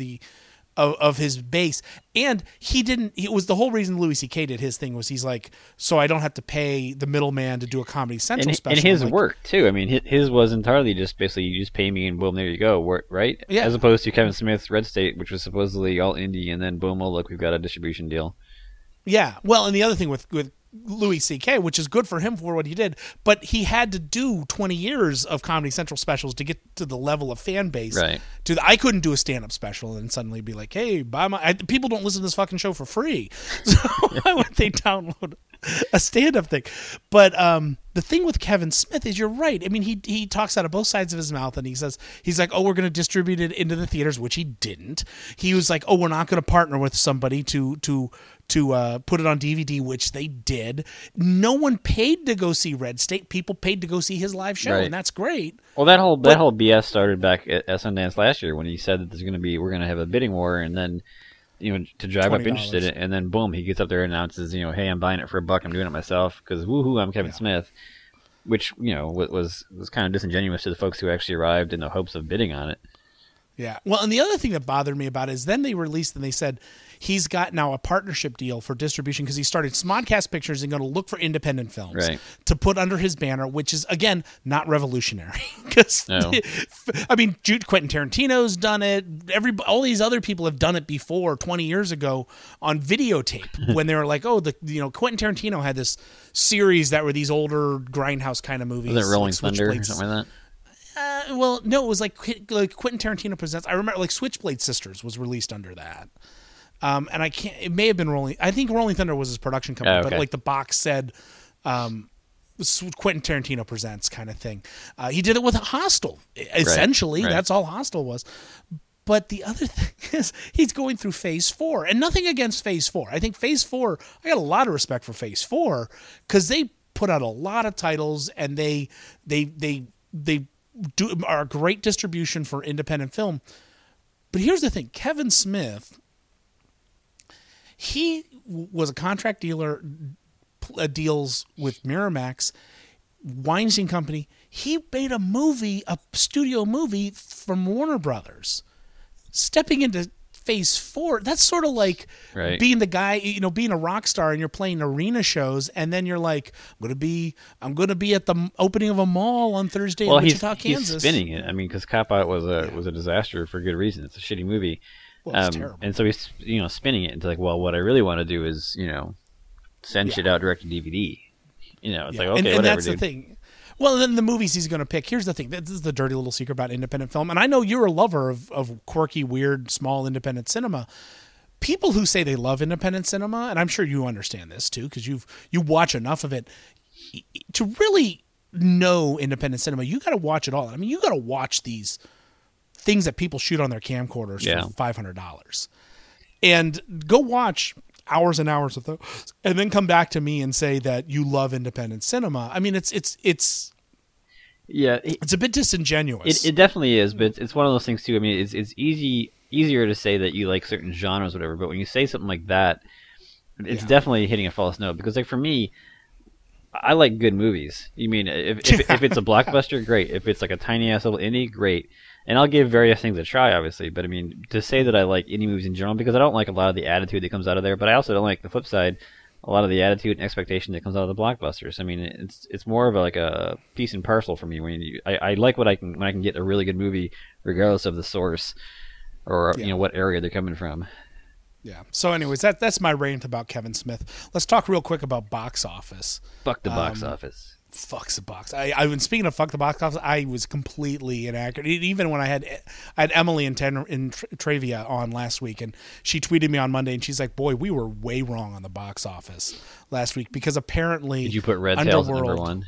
of his base, and it was the whole reason Louis C.K. did his thing was he's like, so I don't have to pay the middleman to do a Comedy Central special. And his work too. I mean, his was entirely just basically, you just pay me and boom, there you go, right? Yeah. As opposed to Kevin Smith's Red State, which was supposedly all indie, and then boom, oh look, we've got a distribution deal. Yeah. Well, and the other thing with Louis C.K., which is good for him for what he did, but he had to do 20 years of Comedy Central specials to get to the level of fan base. Right. I couldn't do a stand-up special and suddenly be like, hey, people don't listen to this fucking show for free. So why would they download a stand-up thing? But the thing with Kevin Smith is, you're right. I mean, he talks out of both sides of his mouth, and he's like, oh, we're going to distribute it into the theaters, which he didn't. He was like, oh, we're not going to partner with somebody to put it on DVD, which they did. No one paid to go see Red State. People paid to go see his live show, and that's great. Well, that whole BS started back at Sundance last year when he said that we're going to have a bidding war, and then to drive up interest in it, and then boom, he gets up there and announces, hey, I'm buying it for $1, I'm doing it myself because woohoo, I'm Kevin Smith, which was kind of disingenuous to the folks who actually arrived in the hopes of bidding on it. Yeah. Well, and the other thing that bothered me about it is then they released and they said he's got now a partnership deal for distribution because he started Smodcast Pictures and going to look for independent films to put under his banner, which is, again, not revolutionary. I mean, Quentin Tarantino's done it. All these other people have done it before 20 years ago on videotape when they were like, oh, Quentin Tarantino had this series that were these older grindhouse kind of movies. Was it Rolling Thunder or something like that? Well, no, it was like Quentin Tarantino Presents. I remember like Switchblade Sisters was released under that. And it may have been I think Rolling Thunder was his production company, but like the box said Quentin Tarantino Presents kind of thing. He did it with Hostel, essentially. Right. That's all Hostel was. But the other thing is he's going through Phase 4, and nothing against Phase 4. I think Phase 4, I got a lot of respect for Phase 4 because they put out a lot of titles, and they are a great distribution for independent film. But here's the thing. Kevin Smith, he was a contract dealer, deals with Miramax, Weinstein Company. He made a studio movie from Warner Brothers. Stepping into Phase 4, that's sort of like being the guy, being a rock star and you're playing arena shows, and then you're like, I'm gonna be at the opening of a mall on Thursday in Wichita, Kansas. He's spinning it. I mean, because Cop Out was a disaster for good reason. It's a shitty movie. Well, it's terrible. And so he's spinning it into like, well, what I really want to do is send shit out direct to DVD. It's like, okay, whatever, that's dude. the thing. Well, then the movies he's going to pick. Here's the thing. This is the dirty little secret about independent film. And I know you're a lover of quirky, weird, small independent cinema. People who say they love independent cinema, and I'm sure you understand this too, because you watch enough of it. To really know independent cinema, you got to watch it all. I mean, you got to watch these things that people shoot on their camcorders for $500. And go watch hours and hours of those, and then come back to me and say that you love independent cinema. I mean, it's a bit disingenuous. It definitely is, but it's one of those things too. I mean, it's easier to say that you like certain genres, or whatever. But when you say something like that, it's definitely hitting a false note. Because like for me, I like good movies. You mean if it's a blockbuster, great. If it's like a tiny ass little indie, great. And I'll give various things a try, obviously. But I mean, to say that I like indie movies in general, because I don't like a lot of the attitude that comes out of there, but I also don't like the flip side, a lot of the attitude and expectation that comes out of the blockbusters. I mean, it's more of like a piece and parcel for me. I like when I can get a really good movie, regardless of the source or what area they're coming from. Yeah. So, anyways, that's my rant about Kevin Smith. Let's talk real quick about box office. Fuck the box office. fucks the box. I've been speaking of fuck the box office. I was completely inaccurate. Even when I had Emily in Travia on last week, and she tweeted me on Monday, and she's like, "Boy, we were way wrong on the box office last week because apparently." Did you put Red Tails at number one?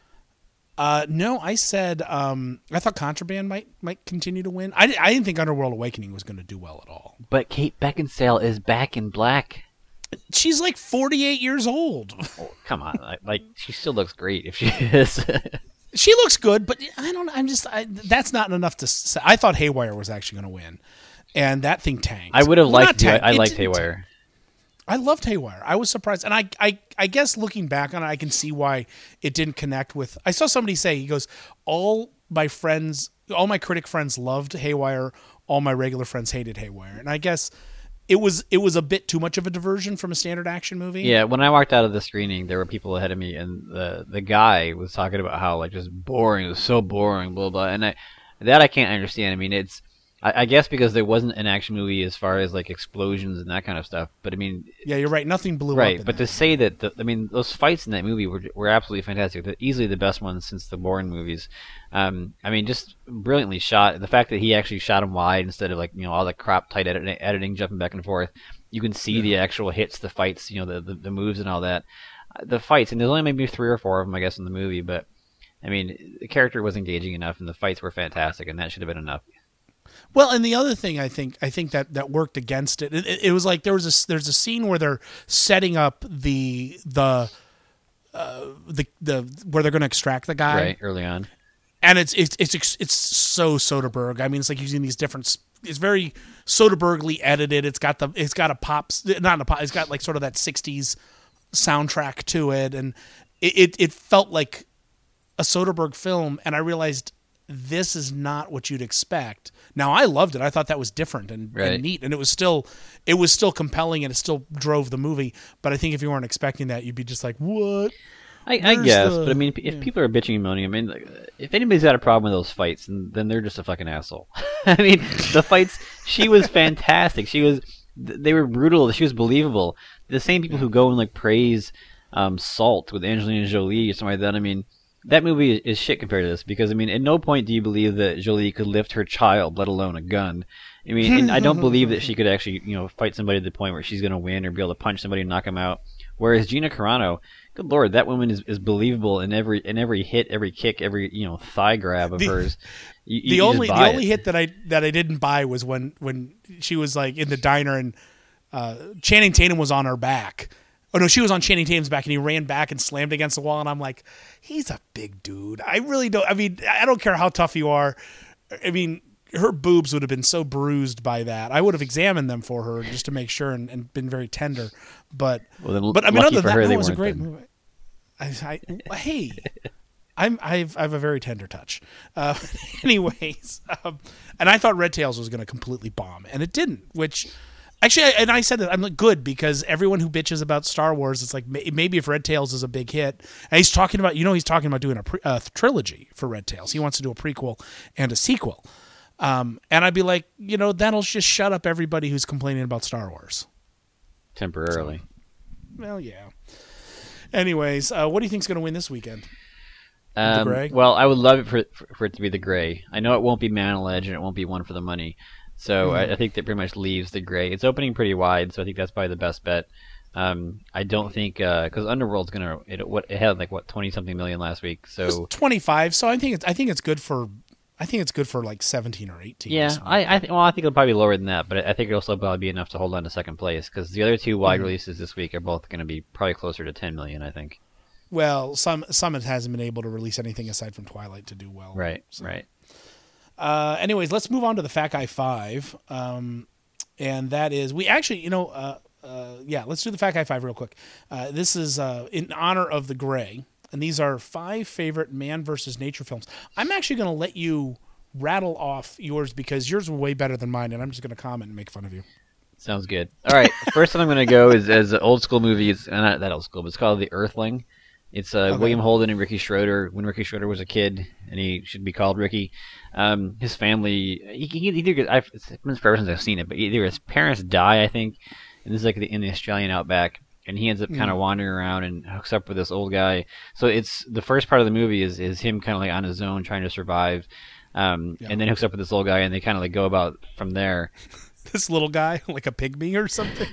No, I said I thought Contraband might continue to win. I didn't think Underworld Awakening was going to do well at all. But Kate Beckinsale is back in black. She's like 48 years old. Oh, come on, like she still looks great if she is. She looks good, but that's not enough to say. I thought Haywire was actually going to win, and that thing tanked. I would have liked it. I liked Haywire. I loved Haywire. I was surprised, and I guess looking back on it, I can see why it didn't connect with. I saw somebody say, he goes, all my critic friends loved Haywire, all my regular friends hated Haywire, and I guess it was a bit too much of a diversion from a standard action movie. Yeah, when I walked out of the screening, there were people ahead of me, and the guy was talking about how like just boring. It was so boring, blah blah. And I can't understand. I mean, I guess because there wasn't an action movie as far as like explosions and that kind of stuff. But I mean, yeah, you're right. Nothing blew up. Right, but to say that, those fights in that movie were absolutely fantastic. They're easily the best ones since the Bourne movies. I mean, just brilliantly shot. The fact that he actually shot them wide instead of all the crop tight editing, jumping back and forth. You can see the actual hits, the fights, the moves and all that. The fights, and there's only maybe 3 or 4 of them, I guess, in the movie. But I mean, the character was engaging enough, and the fights were fantastic, and that should have been enough. Well, and the other thing I think that worked against it. It was like there's a scene where they're setting up the where they're going to extract the guy right early on, and it's so Soderbergh. I mean, it's like using these different. It's very Soderberghly edited. It's got a pops, not a pop. It's got like sort of that '60s soundtrack to it, and it felt like a Soderbergh film. And I realized this is not what you'd expect. Now, I loved it. I thought that was different and neat, and it was still compelling, and it still drove the movie. But I think if you weren't expecting that, you'd be just like, "What?" I guess, but I mean, if people are bitching and moaning, I mean, if anybody's got a problem with those fights, then they're just a fucking asshole. I mean, the fights, she was fantastic. They were brutal. She was believable. The same people who go and like praise Salt with Angelina Jolie or something like that. I mean, that movie is shit compared to this, because I mean, at no point do you believe that Jolie could lift her child, let alone a gun. I mean, and I don't believe that she could actually, fight somebody to the point where she's going to win or be able to punch somebody and knock them out. Whereas Gina Carano, good lord, that woman is believable in every hit, every kick, every thigh grab of hers. The only hit that I didn't buy was when she was like in the diner and Channing Tatum was on her back. Oh no, she was on Channing Tatum's back, and he ran back and slammed against the wall, and I'm like, he's a big dude. I really don't. I mean, I don't care how tough you are. I mean, her boobs would have been so bruised by that. I would have examined them for her just to make sure and been very tender. But I mean, other than that, it was a great movie. Hey, I have a very tender touch. Anyways, and I thought Red Tails was going to completely bomb, and it didn't. Which, actually, I said that I'm like good because everyone who bitches about Star Wars, it's like maybe if Red Tails is a big hit, and he's talking about doing a trilogy for Red Tails. He wants to do a prequel and a sequel, and I'd be like, that'll just shut up everybody who's complaining about Star Wars temporarily. So, well, yeah. Anyways, what do you think's going to win this weekend? The Gray? Well, I would love it for it to be the Gray. I know it won't be Man on Ledge and it won't be One for the Money. So I think that pretty much leaves the Gray. It's opening pretty wide, so I think that's probably the best bet. I don't think because Underworld's gonna it had like 20-something million last week, so 25. So I think it's good for like 17 or 18. Yeah, I think it'll probably be lower than that, but I think it'll still probably be enough to hold on to second place because the other two wide releases this week are both going to be probably closer to 10 million, I think. Well, Summit hasn't been able to release anything aside from Twilight to do well. Right, so. Right. Anyways, let's move on to the Fat Guy 5, and that is we actually let's do the Fat Guy 5 real quick. This is in honor of the Gray. And these are 5 favorite man versus nature films. I'm actually going to let you rattle off yours because yours were way better than mine, and I'm just going to comment and make fun of you. Sounds good. All right, first one I'm going to go is as an old school movie. It's not that old school, but it's called The Earthling. It's William Holden and Ricky Schroeder. When Ricky Schroeder was a kid, and he should be called Ricky, his family, it's been forever since I've seen it, but either his parents die, I think, and this is like in the Australian outback. And he ends up kind of wandering around and hooks up with this old guy. So it's the first part of the movie is him kind of like on his own trying to survive, and then hooks up with this old guy, and they kind of like go about from there. This little guy, like a pygmy or something.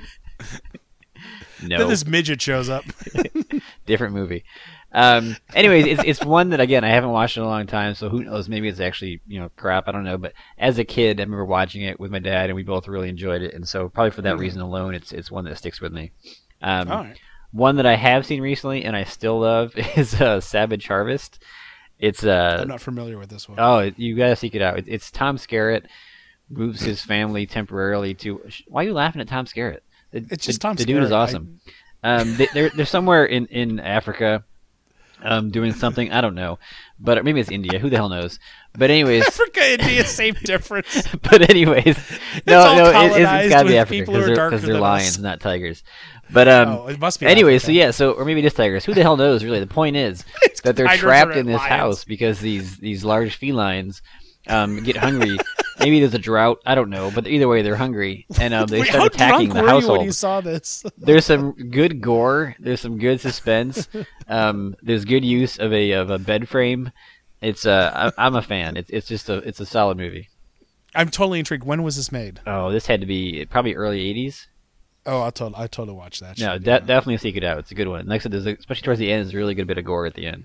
No, then this midget shows up. Different movie. Anyways, it's one that again I haven't watched in a long time, so who knows? Maybe it's actually crap. I don't know. But as a kid, I remember watching it with my dad, and we both really enjoyed it. And so probably for that reason alone, it's one that sticks with me. Right. One that I have seen recently and I still love is Savage Harvest. It's I'm not familiar with this one. Oh, you gotta seek it out. It's Tom Skerritt moves his family temporarily to. Why are you laughing at Tom Skerritt? It's just Tom Skerritt. The dude is awesome. They're somewhere in Africa, doing something I don't know, but maybe it's India. Who the hell knows? But anyways, Africa, India, same difference. But anyways, it's got to be Africa because they're lions, us. Not tigers. But it must be. Anyways, Africa. or maybe it is tigers. Who the hell knows? Really, the point is that they're trapped in this house because these large felines get hungry. Maybe there's a drought. I don't know. But either way, they're hungry, and they start attacking the household. How drunk were you when you saw this? There's some good gore. There's some good suspense. There's good use of a bed frame. It's I'm a fan. It's a solid movie. I'm totally intrigued. When was this made? Oh, this had to be probably early 80s. Oh, I totally watch that. No, definitely seek it out. It's a good one. Like I said, especially towards the end, there's a really good bit of gore at the end.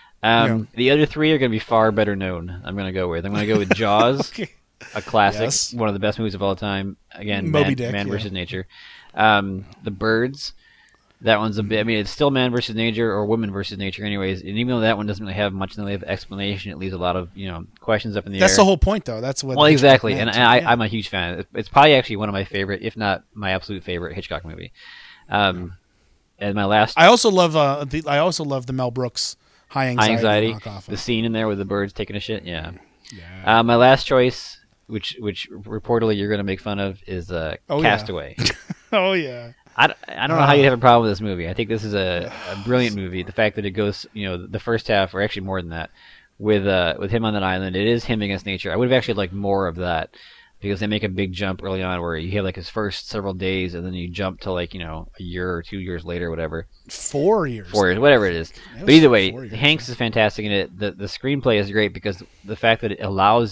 The other 3 are going to be far better known. I'm going to go with Jaws, okay. A classic, one of the best movies of all time. Again, Man versus Nature. The Birds. That one's a bit. I mean, it's still man versus nature or woman versus nature, anyways. And even though that one doesn't really have much in the way of explanation, it leaves a lot of questions up in the air. That's the whole point, though. That's what. Well, exactly, and I'm a huge fan. It's probably actually one of my favorite, if not my absolute favorite, Hitchcock movie. And my last. I also love the Mel Brooks High Anxiety. The scene in there with the birds taking a shit. Yeah. My last choice, which reportedly you're going to make fun of, is Castaway. Yeah. Oh yeah. I don't know how you'd have a problem with this movie. I think this is a brilliant movie. The fact that it goes, the first half, or actually more than that, with him on that island, it is him against nature. I would have actually liked more of that because they make a big jump early on where you have like his first several days and then you jump to like, a year or 2 years later, whatever. 4 years. 4 years, whatever it is. But either way, Hanks is fantastic in it. The screenplay is great because the fact that it allows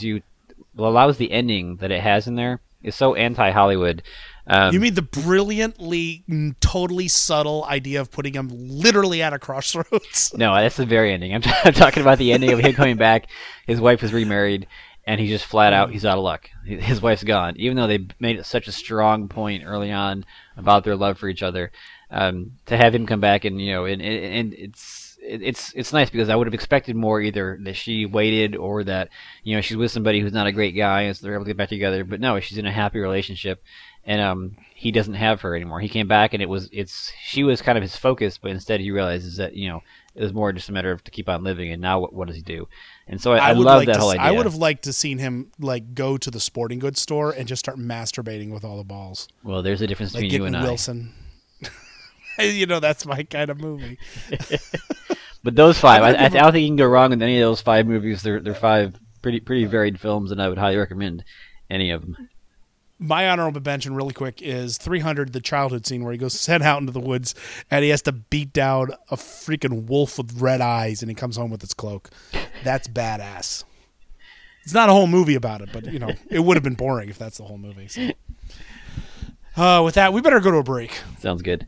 the ending that it has in there is so anti-Hollywood. You mean the brilliantly, totally subtle idea of putting him literally at a crossroads? No, that's the very ending. I'm talking about the ending of him coming back. His wife is remarried, and he's just flat out, he's out of luck. His wife's gone. Even though they made such a strong point early on about their love for each other, to have him come back and, and it's nice because I would have expected more, either that she waited or that she's with somebody who's not a great guy and so they're able to get back together. But no, she's in a happy relationship, and he doesn't have her anymore. He came back and she was kind of his focus, but instead he realizes that it was more just a matter of to keep on living. And now what does he do? And so I love that whole idea. I would have liked to seen him go to the sporting goods store and just start masturbating with all the balls. Well, there's a difference between you and Wilson. That's my kind of movie. But those five, I don't think you can go wrong with any of those 5 movies. They're 5 pretty varied films, and I would highly recommend any of them. My honorable mention, really quick, is 300, the childhood scene where he goes sent out into the woods and he has to beat down a freaking wolf with red eyes, and he comes home with his cloak. That's badass. It's not a whole movie about it, but it would have been boring if that's the whole movie. So. With that, we better go to a break. Sounds good.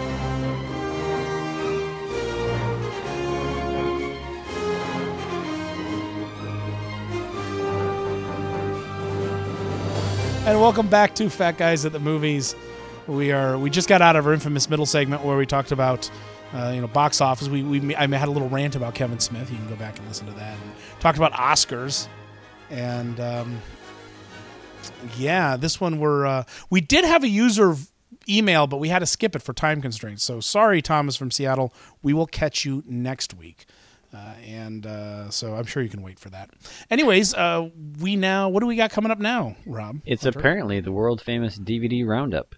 And welcome back to Fat Guys at the Movies. We just got out of our infamous middle segment where we talked about box office. I had a little rant about Kevin Smith. You can go back and listen to that. And talked about Oscars, and this one we did have a user email, but we had to skip it for time constraints. So sorry, Thomas from Seattle. We will catch you next week. So I'm sure you can wait for that. Anyways, what do we got coming up now, Rob? It's apparently the world famous DVD roundup.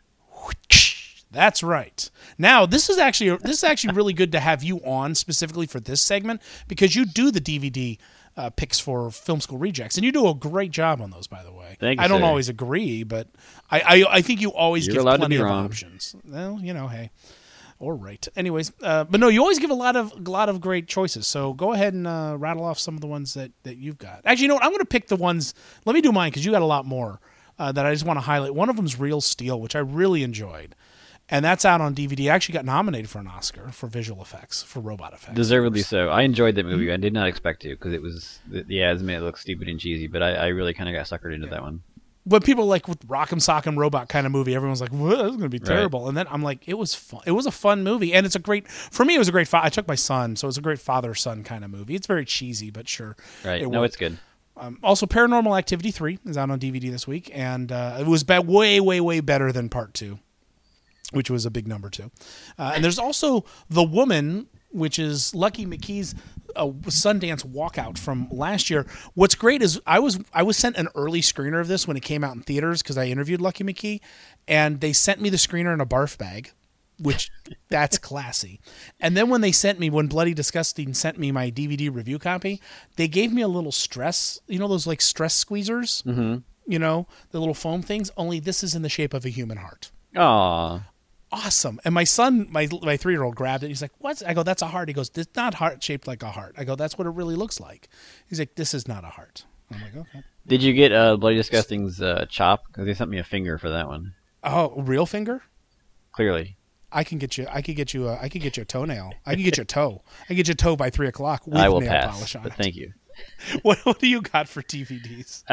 That's right. Now, this is actually really good to have you on specifically for this segment, because you do the DVD picks for Film School Rejects, and you do a great job on those, by the way. Thank you, I don't sir. always agree, but I think you always You're give allowed plenty to be of wrong. options. Well, hey. All right. Anyways, but no, you always give a lot of great choices. So go ahead and rattle off some of the ones that you've got. Actually, you know what? I'm going to pick the ones. Let me do mine because you got a lot more that I just want to highlight. One of them is Real Steel, which I really enjoyed, and that's out on DVD. I actually got nominated for an Oscar for visual effects, for robot effects. Deservedly so. I enjoyed that movie. I did not expect to, because it was it made it look stupid and cheesy, but I really kind of got suckered into that one. When people with Rock'em Sock'em Robot kind of movie, everyone's like, "Whoa, this is going to be terrible." Right. And then I'm like, it was fun. It was a fun movie, and for me, it was a great. I took my son, so it's a great father-son kind of movie. It's very cheesy, but sure. Right. It's good. Also, Paranormal Activity 3 is out on DVD this week, and it was way, way, way better than Part 2, which was a big number 2. And there's also The Woman, which is Lucky McKee's Sundance walkout from last year. What's great is I was sent an early screener of this when it came out in theaters, because I interviewed Lucky McKee, and they sent me the screener in a barf bag, which that's classy. And then when Bloody Disgusting sent me my DVD review copy, they gave me a little stress, those like stress squeezers, mm-hmm. The little foam things, only this is in the shape of a human heart. Aww. Awesome. And my son, my 3-year-old, grabbed it. He's like, "What?" I go, "That's a heart." He goes, "It's not heart shaped like a heart." I go, "That's what it really looks like." He's like, "This is not a heart." I'm like, "Okay." Did you get Bloody Disgusting's chop? Because they sent me a finger for that one. Oh, real finger? Clearly. I could get you a toenail. I can get you a toe. I can get you a toe by 3:00 with I will nail pass, polish on but it. thank you. What do you got for DVDs?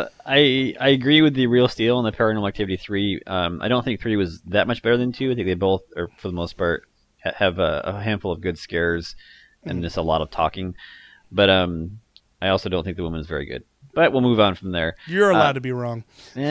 I agree with the Real Steel and the Paranormal Activity 3. I don't think 3 was that much better than 2. I think they both, or for the most part, have a handful of good scares and just a lot of talking. But I also don't think The Woman is very good. But we'll move on from there. You're allowed to be wrong.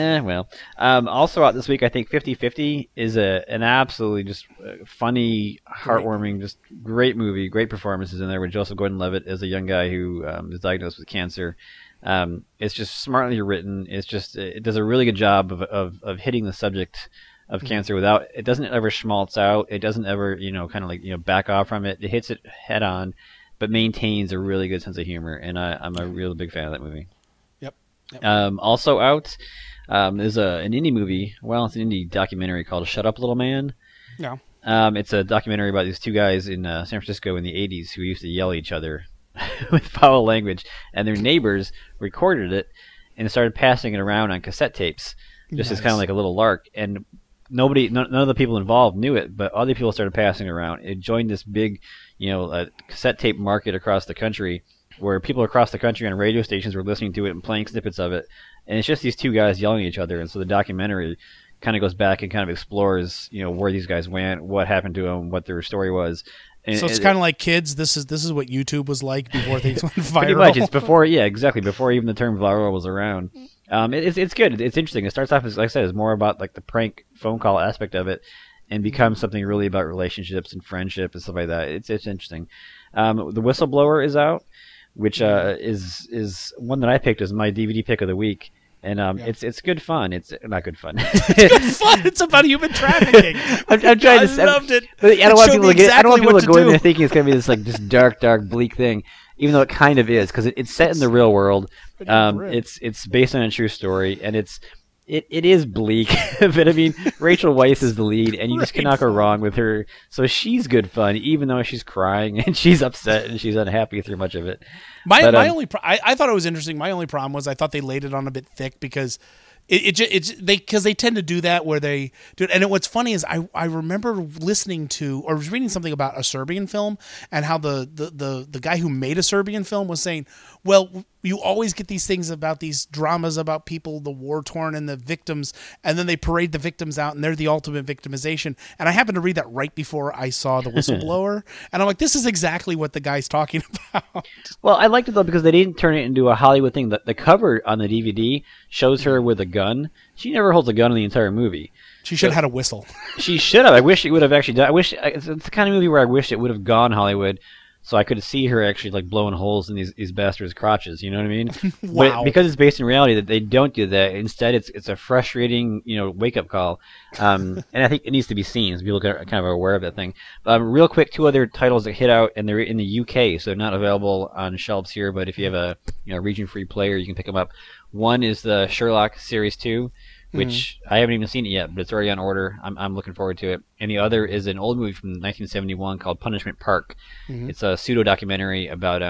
Also out this week, I think 50-50 is an absolutely just funny, heartwarming, just great movie. Great performances in there with Joseph Gordon-Levitt as a young guy who is diagnosed with cancer. It's just smartly written. It does a really good job of hitting the subject of cancer without. It doesn't ever schmaltz out. It doesn't ever back off from it. It hits it head on, but maintains a really good sense of humor. And I'm a real big fan of that movie. Yep. Also out is an indie movie. Well, it's an indie documentary called Shut Up, Little Man. Yeah. It's a documentary about these two guys in San Francisco in the 80s who used to yell at each other with foul language, and their neighbors recorded it and started passing it around on cassette tapes, just as kind of like a little lark. And none of the people involved knew it, but other people started passing it around. It joined this big, cassette tape market across the country, where people across the country on radio stations were listening to it and playing snippets of it. And it's just these two guys yelling at each other. And so the documentary kind of goes back and kind of explores, where these guys went, what happened to them, what their story was. So it's kind of like kids. This is what YouTube was like before things went viral. Pretty much. It's before, exactly. Before even the term viral was around. It's good. It's interesting. It starts off as, like I said, it's more about like the prank phone call aspect of it, and becomes something really about relationships and friendship and stuff like that. It's interesting. The Whistleblower is out, which is one that I picked as my DVD pick of the week. And it's good fun. It's not good fun. It's good fun. It's about human trafficking. I'm trying to. I loved it. I don't want people to get. I don't want people to go in do. there thinking it's going to be this like just dark, bleak thing, even though it kind of is, because it's set in the real world. It's based on a true story, and it is bleak. But I mean, Rachel Weisz is the lead, and you just cannot go wrong with her. So she's good fun, even though she's crying and she's upset and she's unhappy through much of it. I thought it was interesting. My only problem was I thought they laid it on a bit thick because they tend to do that where they do it. And what's funny is I remember listening to or was reading something about a Serbian film and how the guy who made a Serbian film was saying, well, you always get these things about these dramas about people, the war torn and the victims, and then they parade the victims out and they're the ultimate victimization. And I happened to read that right before I saw The Whistleblower, and I'm like, this is exactly what the guy's talking about. Well, I liked it though because they didn't turn it into a Hollywood thing. The cover on the DVD shows her with a gun. She never holds a gun in the entire movie. She should have had a whistle. She should have. I wish it would have actually done. It's the kind of movie where I wish it would have gone Hollywood, so I could see her actually like blowing holes in these bastards' crotches. You know what I mean? Wow. But because it's based in reality, that they don't do that. Instead, it's a frustrating wake up call. And I think it needs to be seen, so people are kind of aware of that thing. Real quick, 2 other titles that hit out, and they're in the UK, so they're not available on shelves here. But if you have a region-free player, you can pick them up. One is the Sherlock Series 2. Which I haven't even seen it yet, but it's already on order. I'm looking forward to it. And the other is an old movie from 1971 called Punishment Park. It's a pseudo-documentary about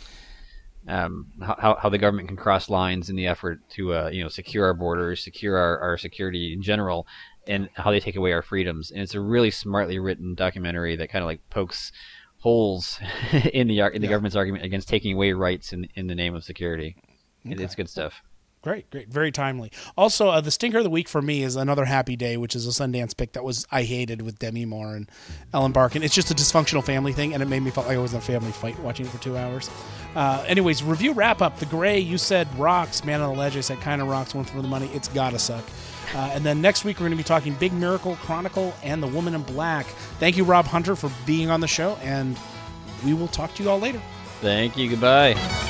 how the government can cross lines in the effort to secure our borders, secure our security in general, and how they take away our freedoms. And it's a really smartly written documentary that kind of like pokes holes in the government's argument against taking away rights in the name of security. Okay. It's good stuff. Great. Very timely. Also, the stinker of the week for me is Another Happy Day, which is a Sundance pick that I hated with Demi Moore and Ellen Barkin. It's just a dysfunctional family thing, and it made me feel like I was in a family fight watching it for 2 hours. Anyways, review wrap-up. The Gray, you said rocks. Man on the Ledge, I said kind of rocks. One for the money. It's gotta suck. And then next week, we're going to be talking Big Miracle, Chronicle, and The Woman in Black. Thank you, Rob Hunter, for being on the show, and we will talk to you all later. Thank you. Goodbye.